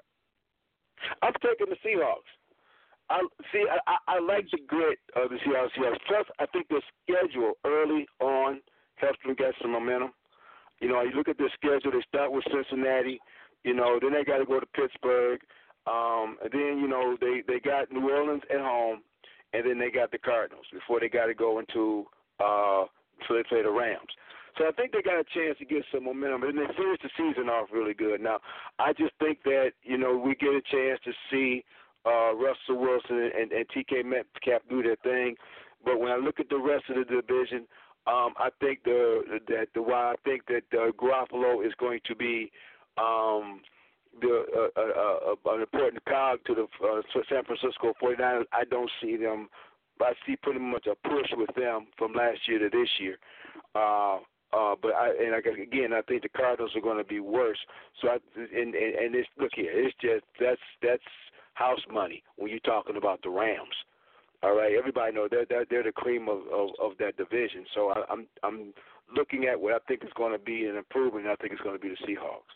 I'm taking the Seahawks. I see. I, I, I like the grit of the Seahawks. Plus, I think the schedule early on helps them get some momentum. You know, you look at their schedule. They start with Cincinnati. You know, then they got to go to Pittsburgh. Um, and then you know they, they got New Orleans at home, and then they got the Cardinals before they got to go into uh, so they play the Rams. So I think they got a chance to get some momentum, and they finish the season off really good. Now, I just think that you know we get a chance to see Uh, Russell Wilson and, and T K Metcalf do their thing, but when I look at the rest of the division, um, I think the that the while I think that uh, Garoppolo is going to be um, the uh, uh, uh, an important cog to the uh, San Francisco forty-niners. I don't see them. I see pretty much a push with them from last year to this year. Uh, uh, but I and I, again, I think the Cardinals are going to be worse. So I and and, and it's look here, it's just that's that's. house money when you're talking about the Rams. All right, everybody knows they're, they're, they're the cream of, of, of that division. So I, I'm I'm looking at what I think is going to be an improvement. I think it's going to be the Seahawks.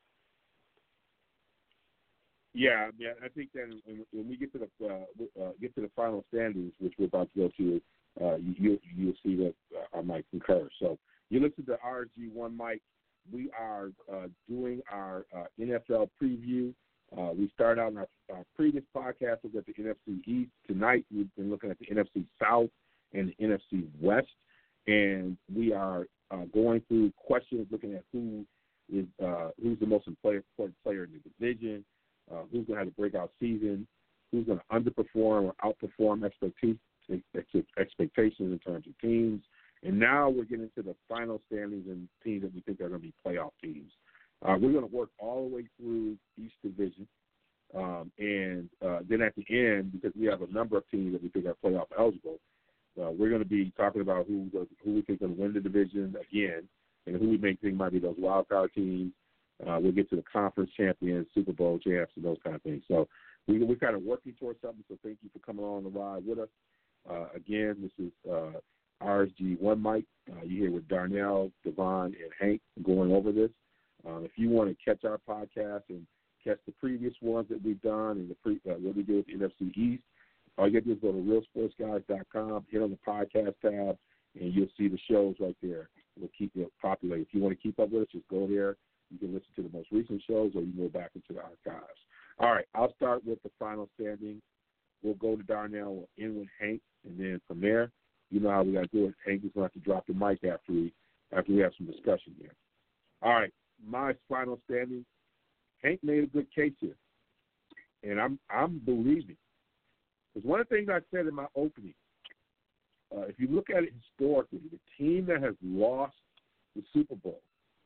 Yeah, yeah, I think that when, when we get to the uh, uh, get to the final standings, which we're about to go to, uh, you you'll see that uh, I might concur. So you listen to R S G one Mike. We are uh, doing our uh, N F L preview. Uh, we started out in our, our previous podcast with the N F C East. Tonight we've been looking at the N F C South and the N F C West, and we are uh, going through questions, looking at who is uh, who's the most important player in the division, uh, who's going to have a breakout season, who's going to underperform or outperform expectations expectations in terms of teams. And now we're getting to the final standings and teams that we think are going to be playoff teams. Uh, we're going to work all the way through each division, um, and uh, then at the end, because we have a number of teams that we think are playoff eligible, uh, we're going to be talking about who who we think is going to win the division again, and who we may think might be those wild card teams. Uh, we'll get to the conference champions, Super Bowl champs, and those kind of things. So we, we're kind of working towards something, so thank you for coming on the ride with us. Uh, again, this is uh, R S G one Mike. Uh, you're here with Darnell, Devon, and Hank going over this. Um, if you want to catch our podcast and catch the previous ones that we've done and the pre, uh, what we did with the N F C East, all you got to do is go to real sports guys dot com, hit on the podcast tab, and you'll see the shows right there. We'll keep it populated. If you want to keep up with us, just go there. You can listen to the most recent shows, or you can go back into the archives. All right, I'll start with the final standing. We'll go to Darnell. We'll end with Hank, and then from there, you know how we got to do it. Hank is going to have to drop the mic after we after we have some discussion here. All right. My final standing, Hank made a good case here, and I'm I'm believing Because one of the things I said in my opening, uh, if you look at it historically, the team that has lost the Super Bowl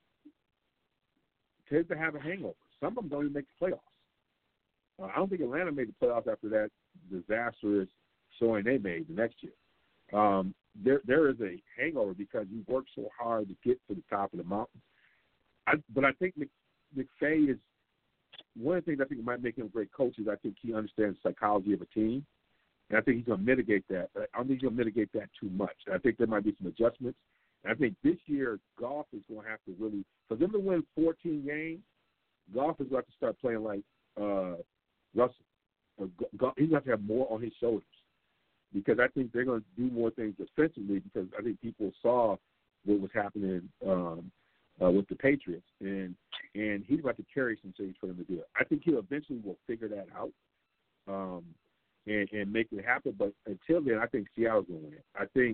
tends to have a hangover. Some of them don't even make the playoffs. Uh, I don't think Atlanta made the playoffs after that disastrous showing they made the next year. Um, there, there is a hangover because you work so hard to get to the top of the mountain. I, but I think Mc, McVay is one of the things I think might make him a great coach is I think he understands the psychology of a team, and I think he's going to mitigate that. But I don't think he's going to mitigate that too much. I think there might be some adjustments. And I think this year Goff is going to have to really – for them to win fourteen games, Goff is going to have to start playing like uh, Russell. Or Goff, he's going to have to have more on his shoulders because I think they're going to do more things defensively because I think people saw what was happening um, uh, with the Patriots, and and he's about to carry some things for them to do it. I think he eventually will figure that out um, and, and make it happen, but until then, I think Seattle's going to win. I think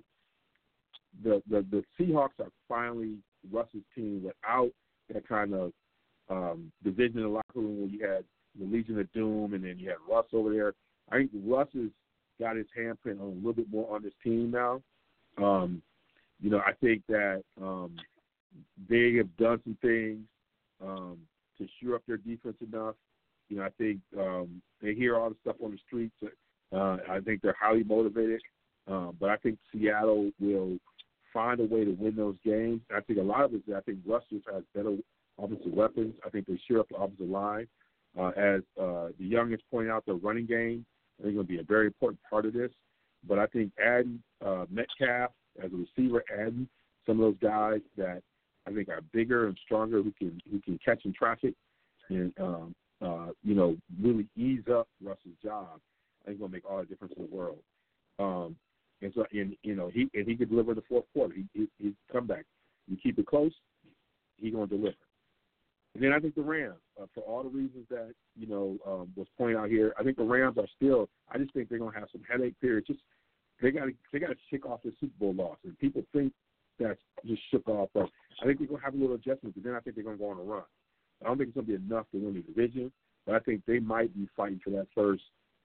the, the, the Seahawks are finally Russ's team without that kind of um, division in the locker room where you had the Legion of Doom and then you had Russ over there. I think Russ has got his handprint on a little bit more on this team now. Um, you know, I think that um, they have done some things um, to shore up their defense enough. You know, I think um, they hear all the stuff on the streets. Uh, I think they're highly motivated. Um, but I think Seattle will find a way to win those games. I think a lot of it is I think Russ just has better offensive weapons. I think they shore up the offensive line. Uh, as uh, the youngest pointed out, the running game I think going to be a very important part of this. But I think adding uh, Metcalf as a receiver, adding some of those guys that I think are bigger and stronger who can who can catch in traffic and um, uh, you know really ease up Russ's job, I think going to make all the difference in the world. Um, and so, and you know, he and he could deliver in the fourth quarter. He, he he's come back. You keep it close, he's going to deliver. And then I think the Rams, uh, for all the reasons that, you know, um, was pointed out here, I think the Rams are still, I just think they're going to have some headache periods. Just, they got to they got to shake off the Super Bowl loss. And people think that's just shook off. But I think they're going to have a little adjustment, but then I think they're going to go on a run. I don't think it's going to be enough to win the division, but I think they might be fighting for that first,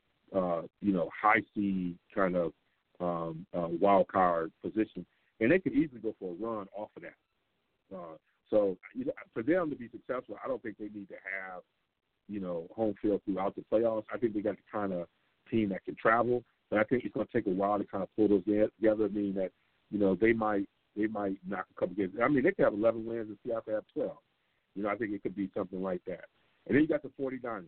uh, you know, high seed kind of um, uh, wild card position. And they could easily go for a run off of that. Uh, So you know, for them to be successful, I don't think they need to have, you know, home field throughout the playoffs. I think they got the kind of team that can travel, but I think it's going to take a while to kind of pull those together. Meaning that, you know, they might they might knock a couple games. I mean, they could have eleven wins and Seattle have twelve. You know, I think it could be something like that. And then you got the forty-niners.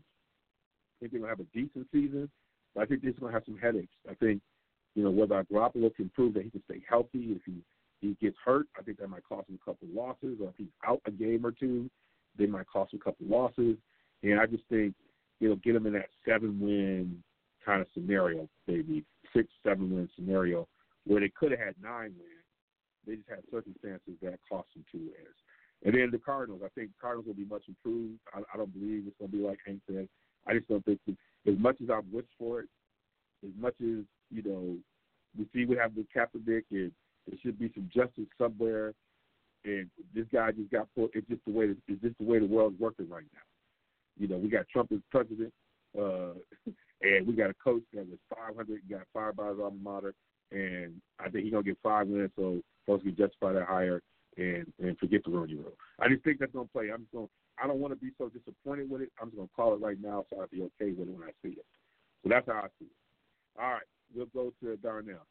I think they're going to have a decent season, but I think they're just going to have some headaches. I think, you know, whether Garoppolo can prove that he can stay healthy, if he he gets hurt, I think that might cost him a couple of losses. Or if he's out a game or two, they might cost him a couple of losses. And I just think it'll get him in that seven-win kind of scenario, maybe six, seven-win scenario, where they could have had nine wins. They just had circumstances that cost them two wins. And then the Cardinals, I think Cardinals will be much improved. I, I don't believe it's going to be like Hank said. I just don't think, that, as much as I've wished for it, as much as, you know, we see we have the Kaepernick and there should be some justice somewhere, and this guy just got put. It's just the way. It's just the way the world's working right now. You know, we got Trump as president, uh, and we got a coach that was five hundred and got fired by his alma mater, and I think he's gonna get five wins, so folks can justify that hire and and forget the Rooney Rule. I just think that's gonna play. I'm just gonna. I don't want to be so disappointed with it. I'm just gonna call it right now, so I'll be okay with it when I see it. So that's how I see it. All right, we'll go to Darnell.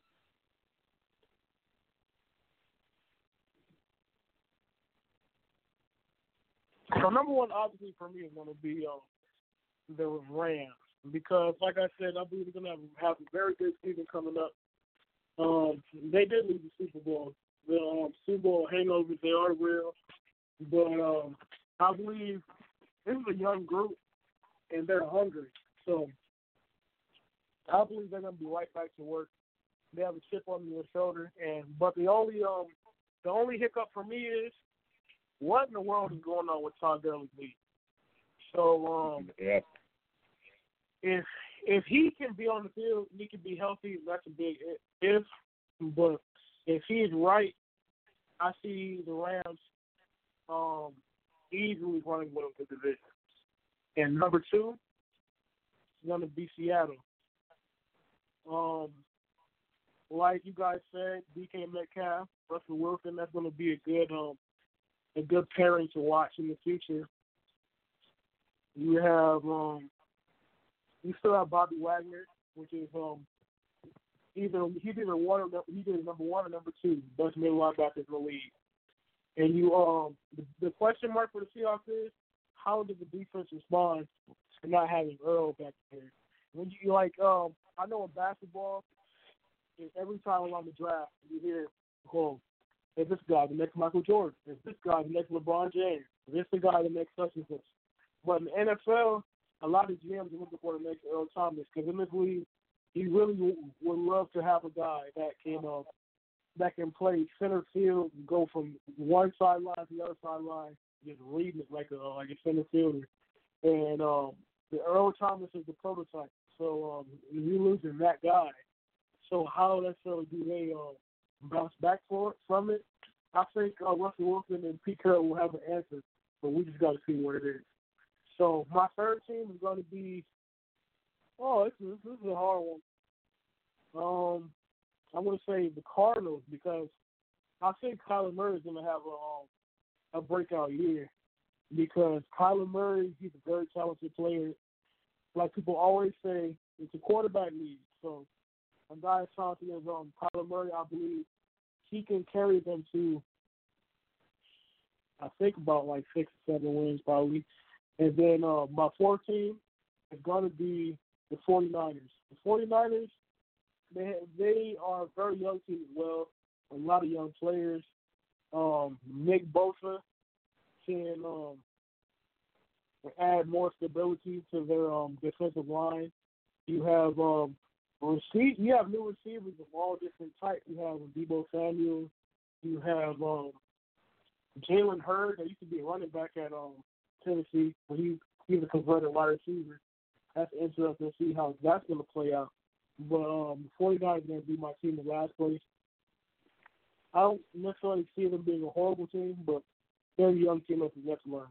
So number one, obviously for me, is going to be um, the Rams because, like I said, I believe they're going to have, have a very good season coming up. Um, they did lose the Super Bowl. The um, Super Bowl hangovers, they are real, but um, I believe this is a young group and they're hungry. So I believe they're going to be right back to work. They have a chip on their shoulder, and but the only um, the only hiccup for me is, what in the world is going on with Todd Gurley's knee? So um, yeah. if if he can be on the field, he can be healthy. That's a big if. But if he's right, I see the Rams um, easily running with the division. And number two is going to be Seattle. Um, like you guys said, D K Metcalf, Russell Wilson, that's going to be a good um, a good pairing to watch in the future. You have um, you still have Bobby Wagner, which is um, either he's either one or he's either number one or number two, best middle linebacker in the league. And you um, the, the question mark for the Seahawks is how does the defense respond to not having Earl back there? When you like, um, I know in basketball, every time around the draft, you hear, "Oh, is this guy the next Michael Jordan? Is this guy the next LeBron James? Is this the guy the next such and such?" But in the N F L, a lot of G Ms are looking for the next Earl Thomas because in this league, he really w- would love to have a guy that can uh, that can play center field, and go from one sideline to the other sideline, just reading it like a like a center fielder. And um, the Earl Thomas is the prototype. So um, you're losing that guy. So how necessarily do they uh, bounce back for from it? I think uh, Russell Wilson and Pete Carroll will have an answer, but we just got to see what it is. So my third team is going to be. Oh, this is, this is a hard one. Um, I'm going to say the Cardinals because I think Kyler Murray is going to have a um, a breakout year because Kyler Murray, he's a very talented player. Like people always say, it's a quarterback league. So a guy as talented as um, Kyler Murray, I believe he can carry them to, I think, about like six or seven wins probably. And then uh, my fourth team is going to be the 49ers. The 49ers, they, they are a very young team as well, a lot of young players. Um, Nick Bosa can um, add more stability to their um, defensive line. You have um, receive, you have new receivers of all different types. You have Deebo Samuel. You have um, Jalen Hurd, that used to be a running back at um, Tennessee, but he, he's a converted wide receiver. That's interesting to see how that's going to play out. But um, the 49ers are going to be my team in last place. I don't necessarily see them being a horrible team, but they're a young team of the next learners.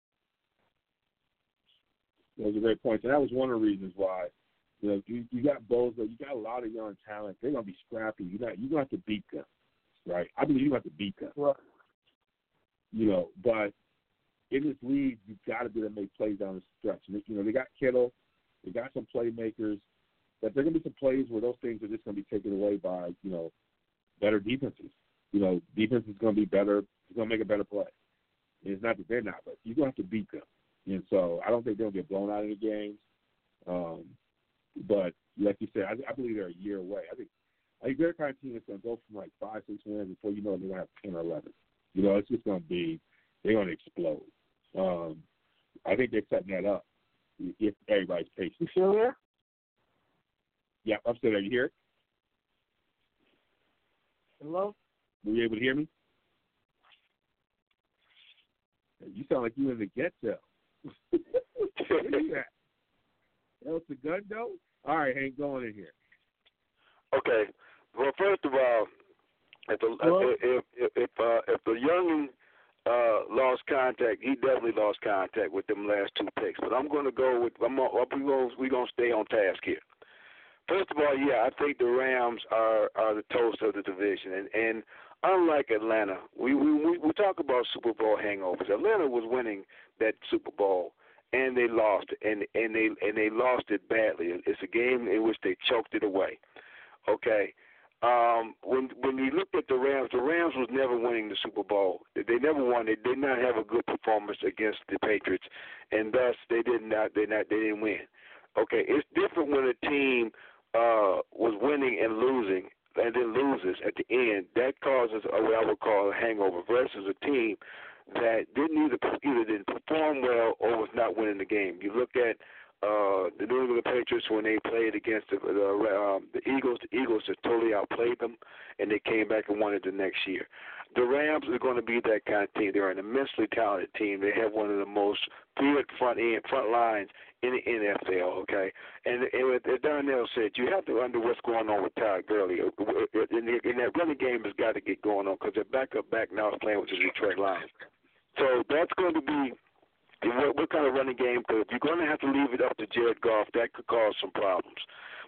Those are great points. And that was one of the reasons why, you know, you, you got Bosa, you got a lot of young talent. They're going to be scrappy. You're not, you're going to have to beat them, right? I believe you're going to have to beat them. Right. You know, but in this league, you've got to be able to make plays down the stretch. And, you know, they got Kittle. They got some playmakers. But there are going to be some plays where those things are just going to be taken away by, you know, better defenses. You know, defense is going to be better. It's going to make a better play. And it's not that they're not, but you're going to have to beat them. And so I don't think they'll get blown out of the games. Um, but like you said, I, I believe they're a year away. I think I think they're the kind of team that's going to go from like five, six wins before you know they're going to have ten or eleven. You know, it's just going to be they're going to explode. Um, I think they're setting that up if everybody's patient. You still there? Yeah, I'm still there. You hear it? Hello? Were you able to hear me? You sound like you in the ghetto. What is that? El Segundo? All right, Hank, go on in here. Okay. Well, first of all, if the if if if, uh, if the youngin uh, lost contact, he definitely lost contact with them last two picks. But I'm going to go with I'm gonna, we going we going to stay on task here. First of all, yeah, I think the Rams are, are the toast of the division, and, and unlike Atlanta, we, we we talk about Super Bowl hangovers. Atlanta was winning that Super Bowl, and they lost it, and and they and they lost it badly. It's a game in which they choked it away. Okay, um, when when you looked at the Rams, the Rams was never winning the Super Bowl. They never won. They did not have a good performance against the Patriots, and thus they did not. They not. They didn't win. Okay, it's different when a team Uh, was winning and losing, and then loses at the end. That causes a, what I would call a hangover versus a team that didn't either either didn't perform well or was not winning the game. You look at uh, the New England Patriots when they played against the the, um, the Eagles. The Eagles just totally outplayed them, and they came back and won it the next year. The Rams are going to be that kind of team. They're an immensely talented team. They have one of the most good front end front lines in the N F L, okay? And, and as Darnell said, you have to wonder what's going on with Todd Gurley. And that running game has got to get going on because their backup back now is playing with the Detroit Lions. So that's going to be what, what kind of running game? Because if you're going to have to leave it up to Jared Goff, that could cause some problems.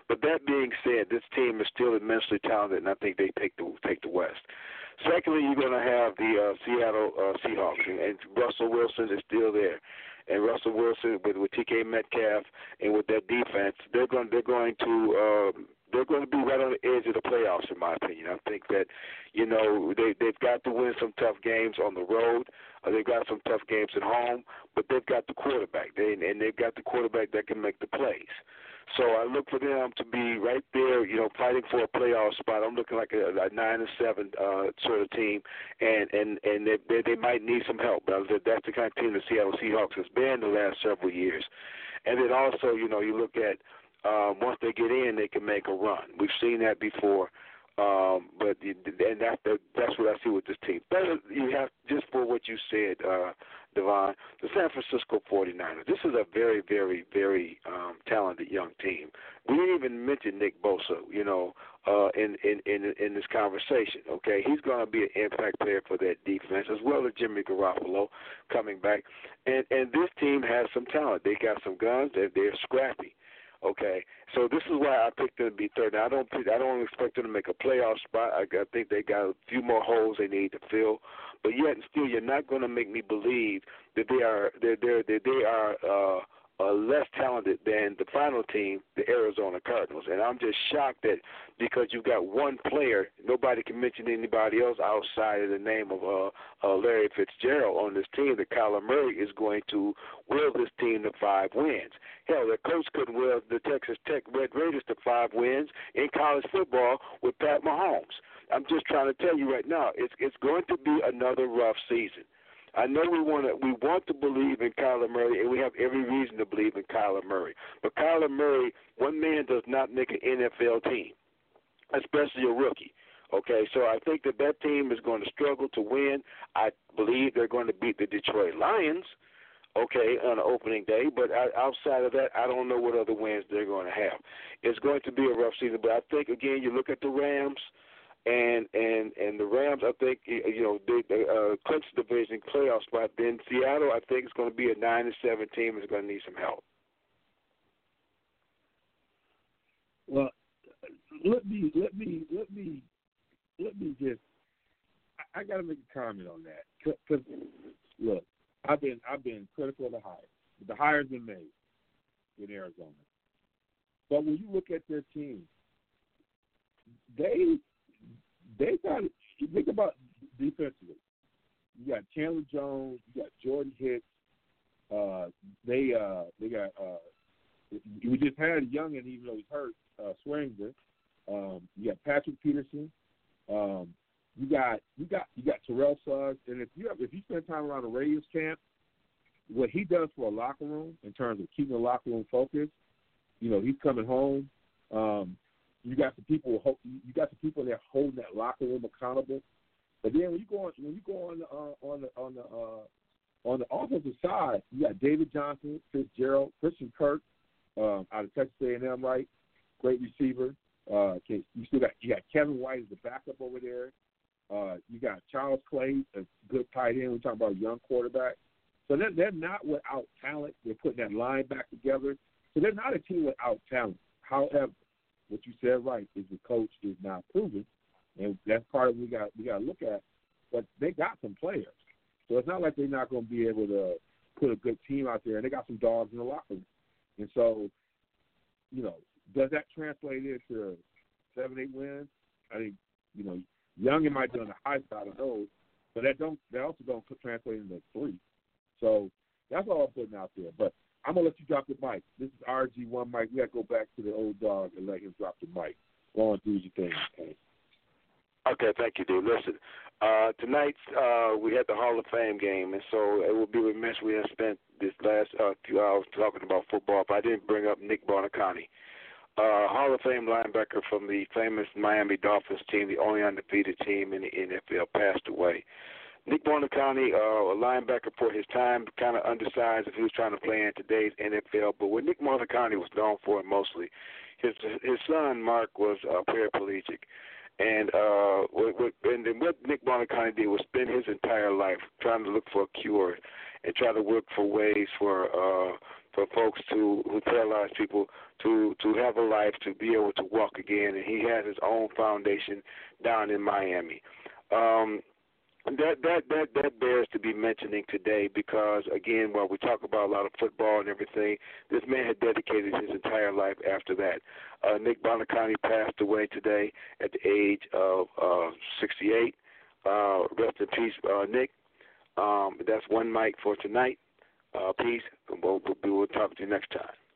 But that being said, this team is still immensely talented, and I think they take the take the West. Secondly, you're going to have the uh, Seattle uh, Seahawks, and, and Russell Wilson is still there. And Russell Wilson with, with T K Metcalf and with that defense, they're going they're going to uh, they're going to be right on the edge of the playoffs, in my opinion. I think that, you know, they they've got to win some tough games on the road. Uh, they've got some tough games at home, but they've got the quarterback. They and they've got the quarterback that can make the plays. So I look for them to be right there, you know, fighting for a playoff spot. I'm looking like a, a nine and seven uh, sort of team, and and and they, they they might need some help. But that's the kind of team the Seattle Seahawks has been the last several years. And then also, you know, you look at um, once they get in, they can make a run. We've seen that before. Um, but and that, that that's what I see with this team. But you have just for what you said, uh, Devon, the San Francisco forty-niners. This is a very, very, very um, talented young team. We didn't even mention Nick Bosa, you know, uh, in, in in in this conversation. Okay, he's going to be an impact player for that defense, as well as Jimmy Garoppolo coming back. And and this team has some talent. They got some guns. They're, they're scrappy. Okay, so this is why I picked them to be third. Now, I don't, I don't expect them to make a playoff spot. I, I think they got a few more holes they need to fill, but yet and still, you're not going to make me believe that they are, they're, they're, that they are uh, uh, less talented than the final team, the Arizona Cardinals. And I'm just shocked that because you've got one player, nobody can mention anybody else outside of the name of uh, uh, Larry Fitzgerald on this team, that Kyler Murray is going to will this team to five wins. Hell, their coach could will the Texas Tech Red Raiders to five wins in college football with Pat Mahomes. I'm just trying to tell you right now, it's it's going to be another rough season. I know we want to we want to believe in Kyler Murray, and we have every reason to believe in Kyler Murray. But Kyler Murray, one man does not make an N F L team, especially a rookie. Okay, so I think that that team is going to struggle to win. I believe they're going to beat the Detroit Lions, okay, on the opening day. But outside of that, I don't know what other wins they're going to have. It's going to be a rough season. But I think, again, you look at the Rams, and and, and the Rams, I think, you know, they, they uh, clinch the division playoff spot. Then Seattle, I think, is going to be a nine and seven team and is going to need some help. Well, let me let me let me let me just. I, I got to make a comment on that because look, I've been I've been critical of the hire. The hire's been made in Arizona, but when you look at their team, they they got you think about defensively. You got Chandler Jones, you got Jordan Hicks. Uh, they uh, they got. Uh, we just had a youngin, even though he's hurt, uh, Swearinger. Um, you got Patrick Peterson. Um, you got you got you got Terrell Suggs, and if you have, if you spend time around the Raiders camp, what he does for a locker room in terms of keeping the locker room focused, you know, he's coming home. Um, you got the people you got the people there holding that locker room accountable. But then when you go on when you go on the uh, on the on the uh, on the offensive side, you got David Johnson, Fitzgerald, Christian Kirk um, out of Texas A and M, right? Great receiver. Uh, you still got you got Kevin White as the backup over there. Uh, you got Charles Clay, a good tight end. We're talking about a young quarterback. So they're, they're not without talent. They're putting that line back together. So they're not a team without talent. However, what you said right is the coach is not proven, and that's part of what we got we got to look at. But they got some players, so it's not like they're not going to be able to put a good team out there. And they got some dogs in the locker room, and so you know. Does that translate into seven, eight wins? I think, you know, Youngin might be on the high side of those, but that don't that also don't translate into three. So that's all I'm putting out there. But I'm gonna let you drop the mic. This is R G one Mike. We gotta go back to the old dog and let him drop the mic. Go on, do your thing. Okay, okay thank you, dude. Listen, uh, tonight uh, we had the Hall of Fame game, and so it would be remiss we have spent this last uh, few hours talking about football if I didn't bring up Nick Buoniconti. Uh, Hall of Fame linebacker from the famous Miami Dolphins team, the only undefeated team in the N F L, passed away. Nick Buoniconti, uh, a linebacker for his time, kind of undersized if he was trying to play in today's N F L. But what Nick Buoniconti was known for mostly, his his son Mark was uh, paraplegic, and uh, what, what, and then what Nick Buoniconti did was spend his entire life trying to look for a cure and try to work for ways for uh, for folks to who paralyzed people to to have a life, to be able to walk again. And he has his own foundation down in Miami. Um, That that that that bears to be mentioning today because, again, while we talk about a lot of football and everything, this man had dedicated his entire life after that. Uh, Nick Buoniconti passed away today at the age of uh, sixty-eight. Uh, rest in peace, uh, Nick. Um, that's one mic for tonight. Uh, peace. We'll, we'll, we'll talk to you next time.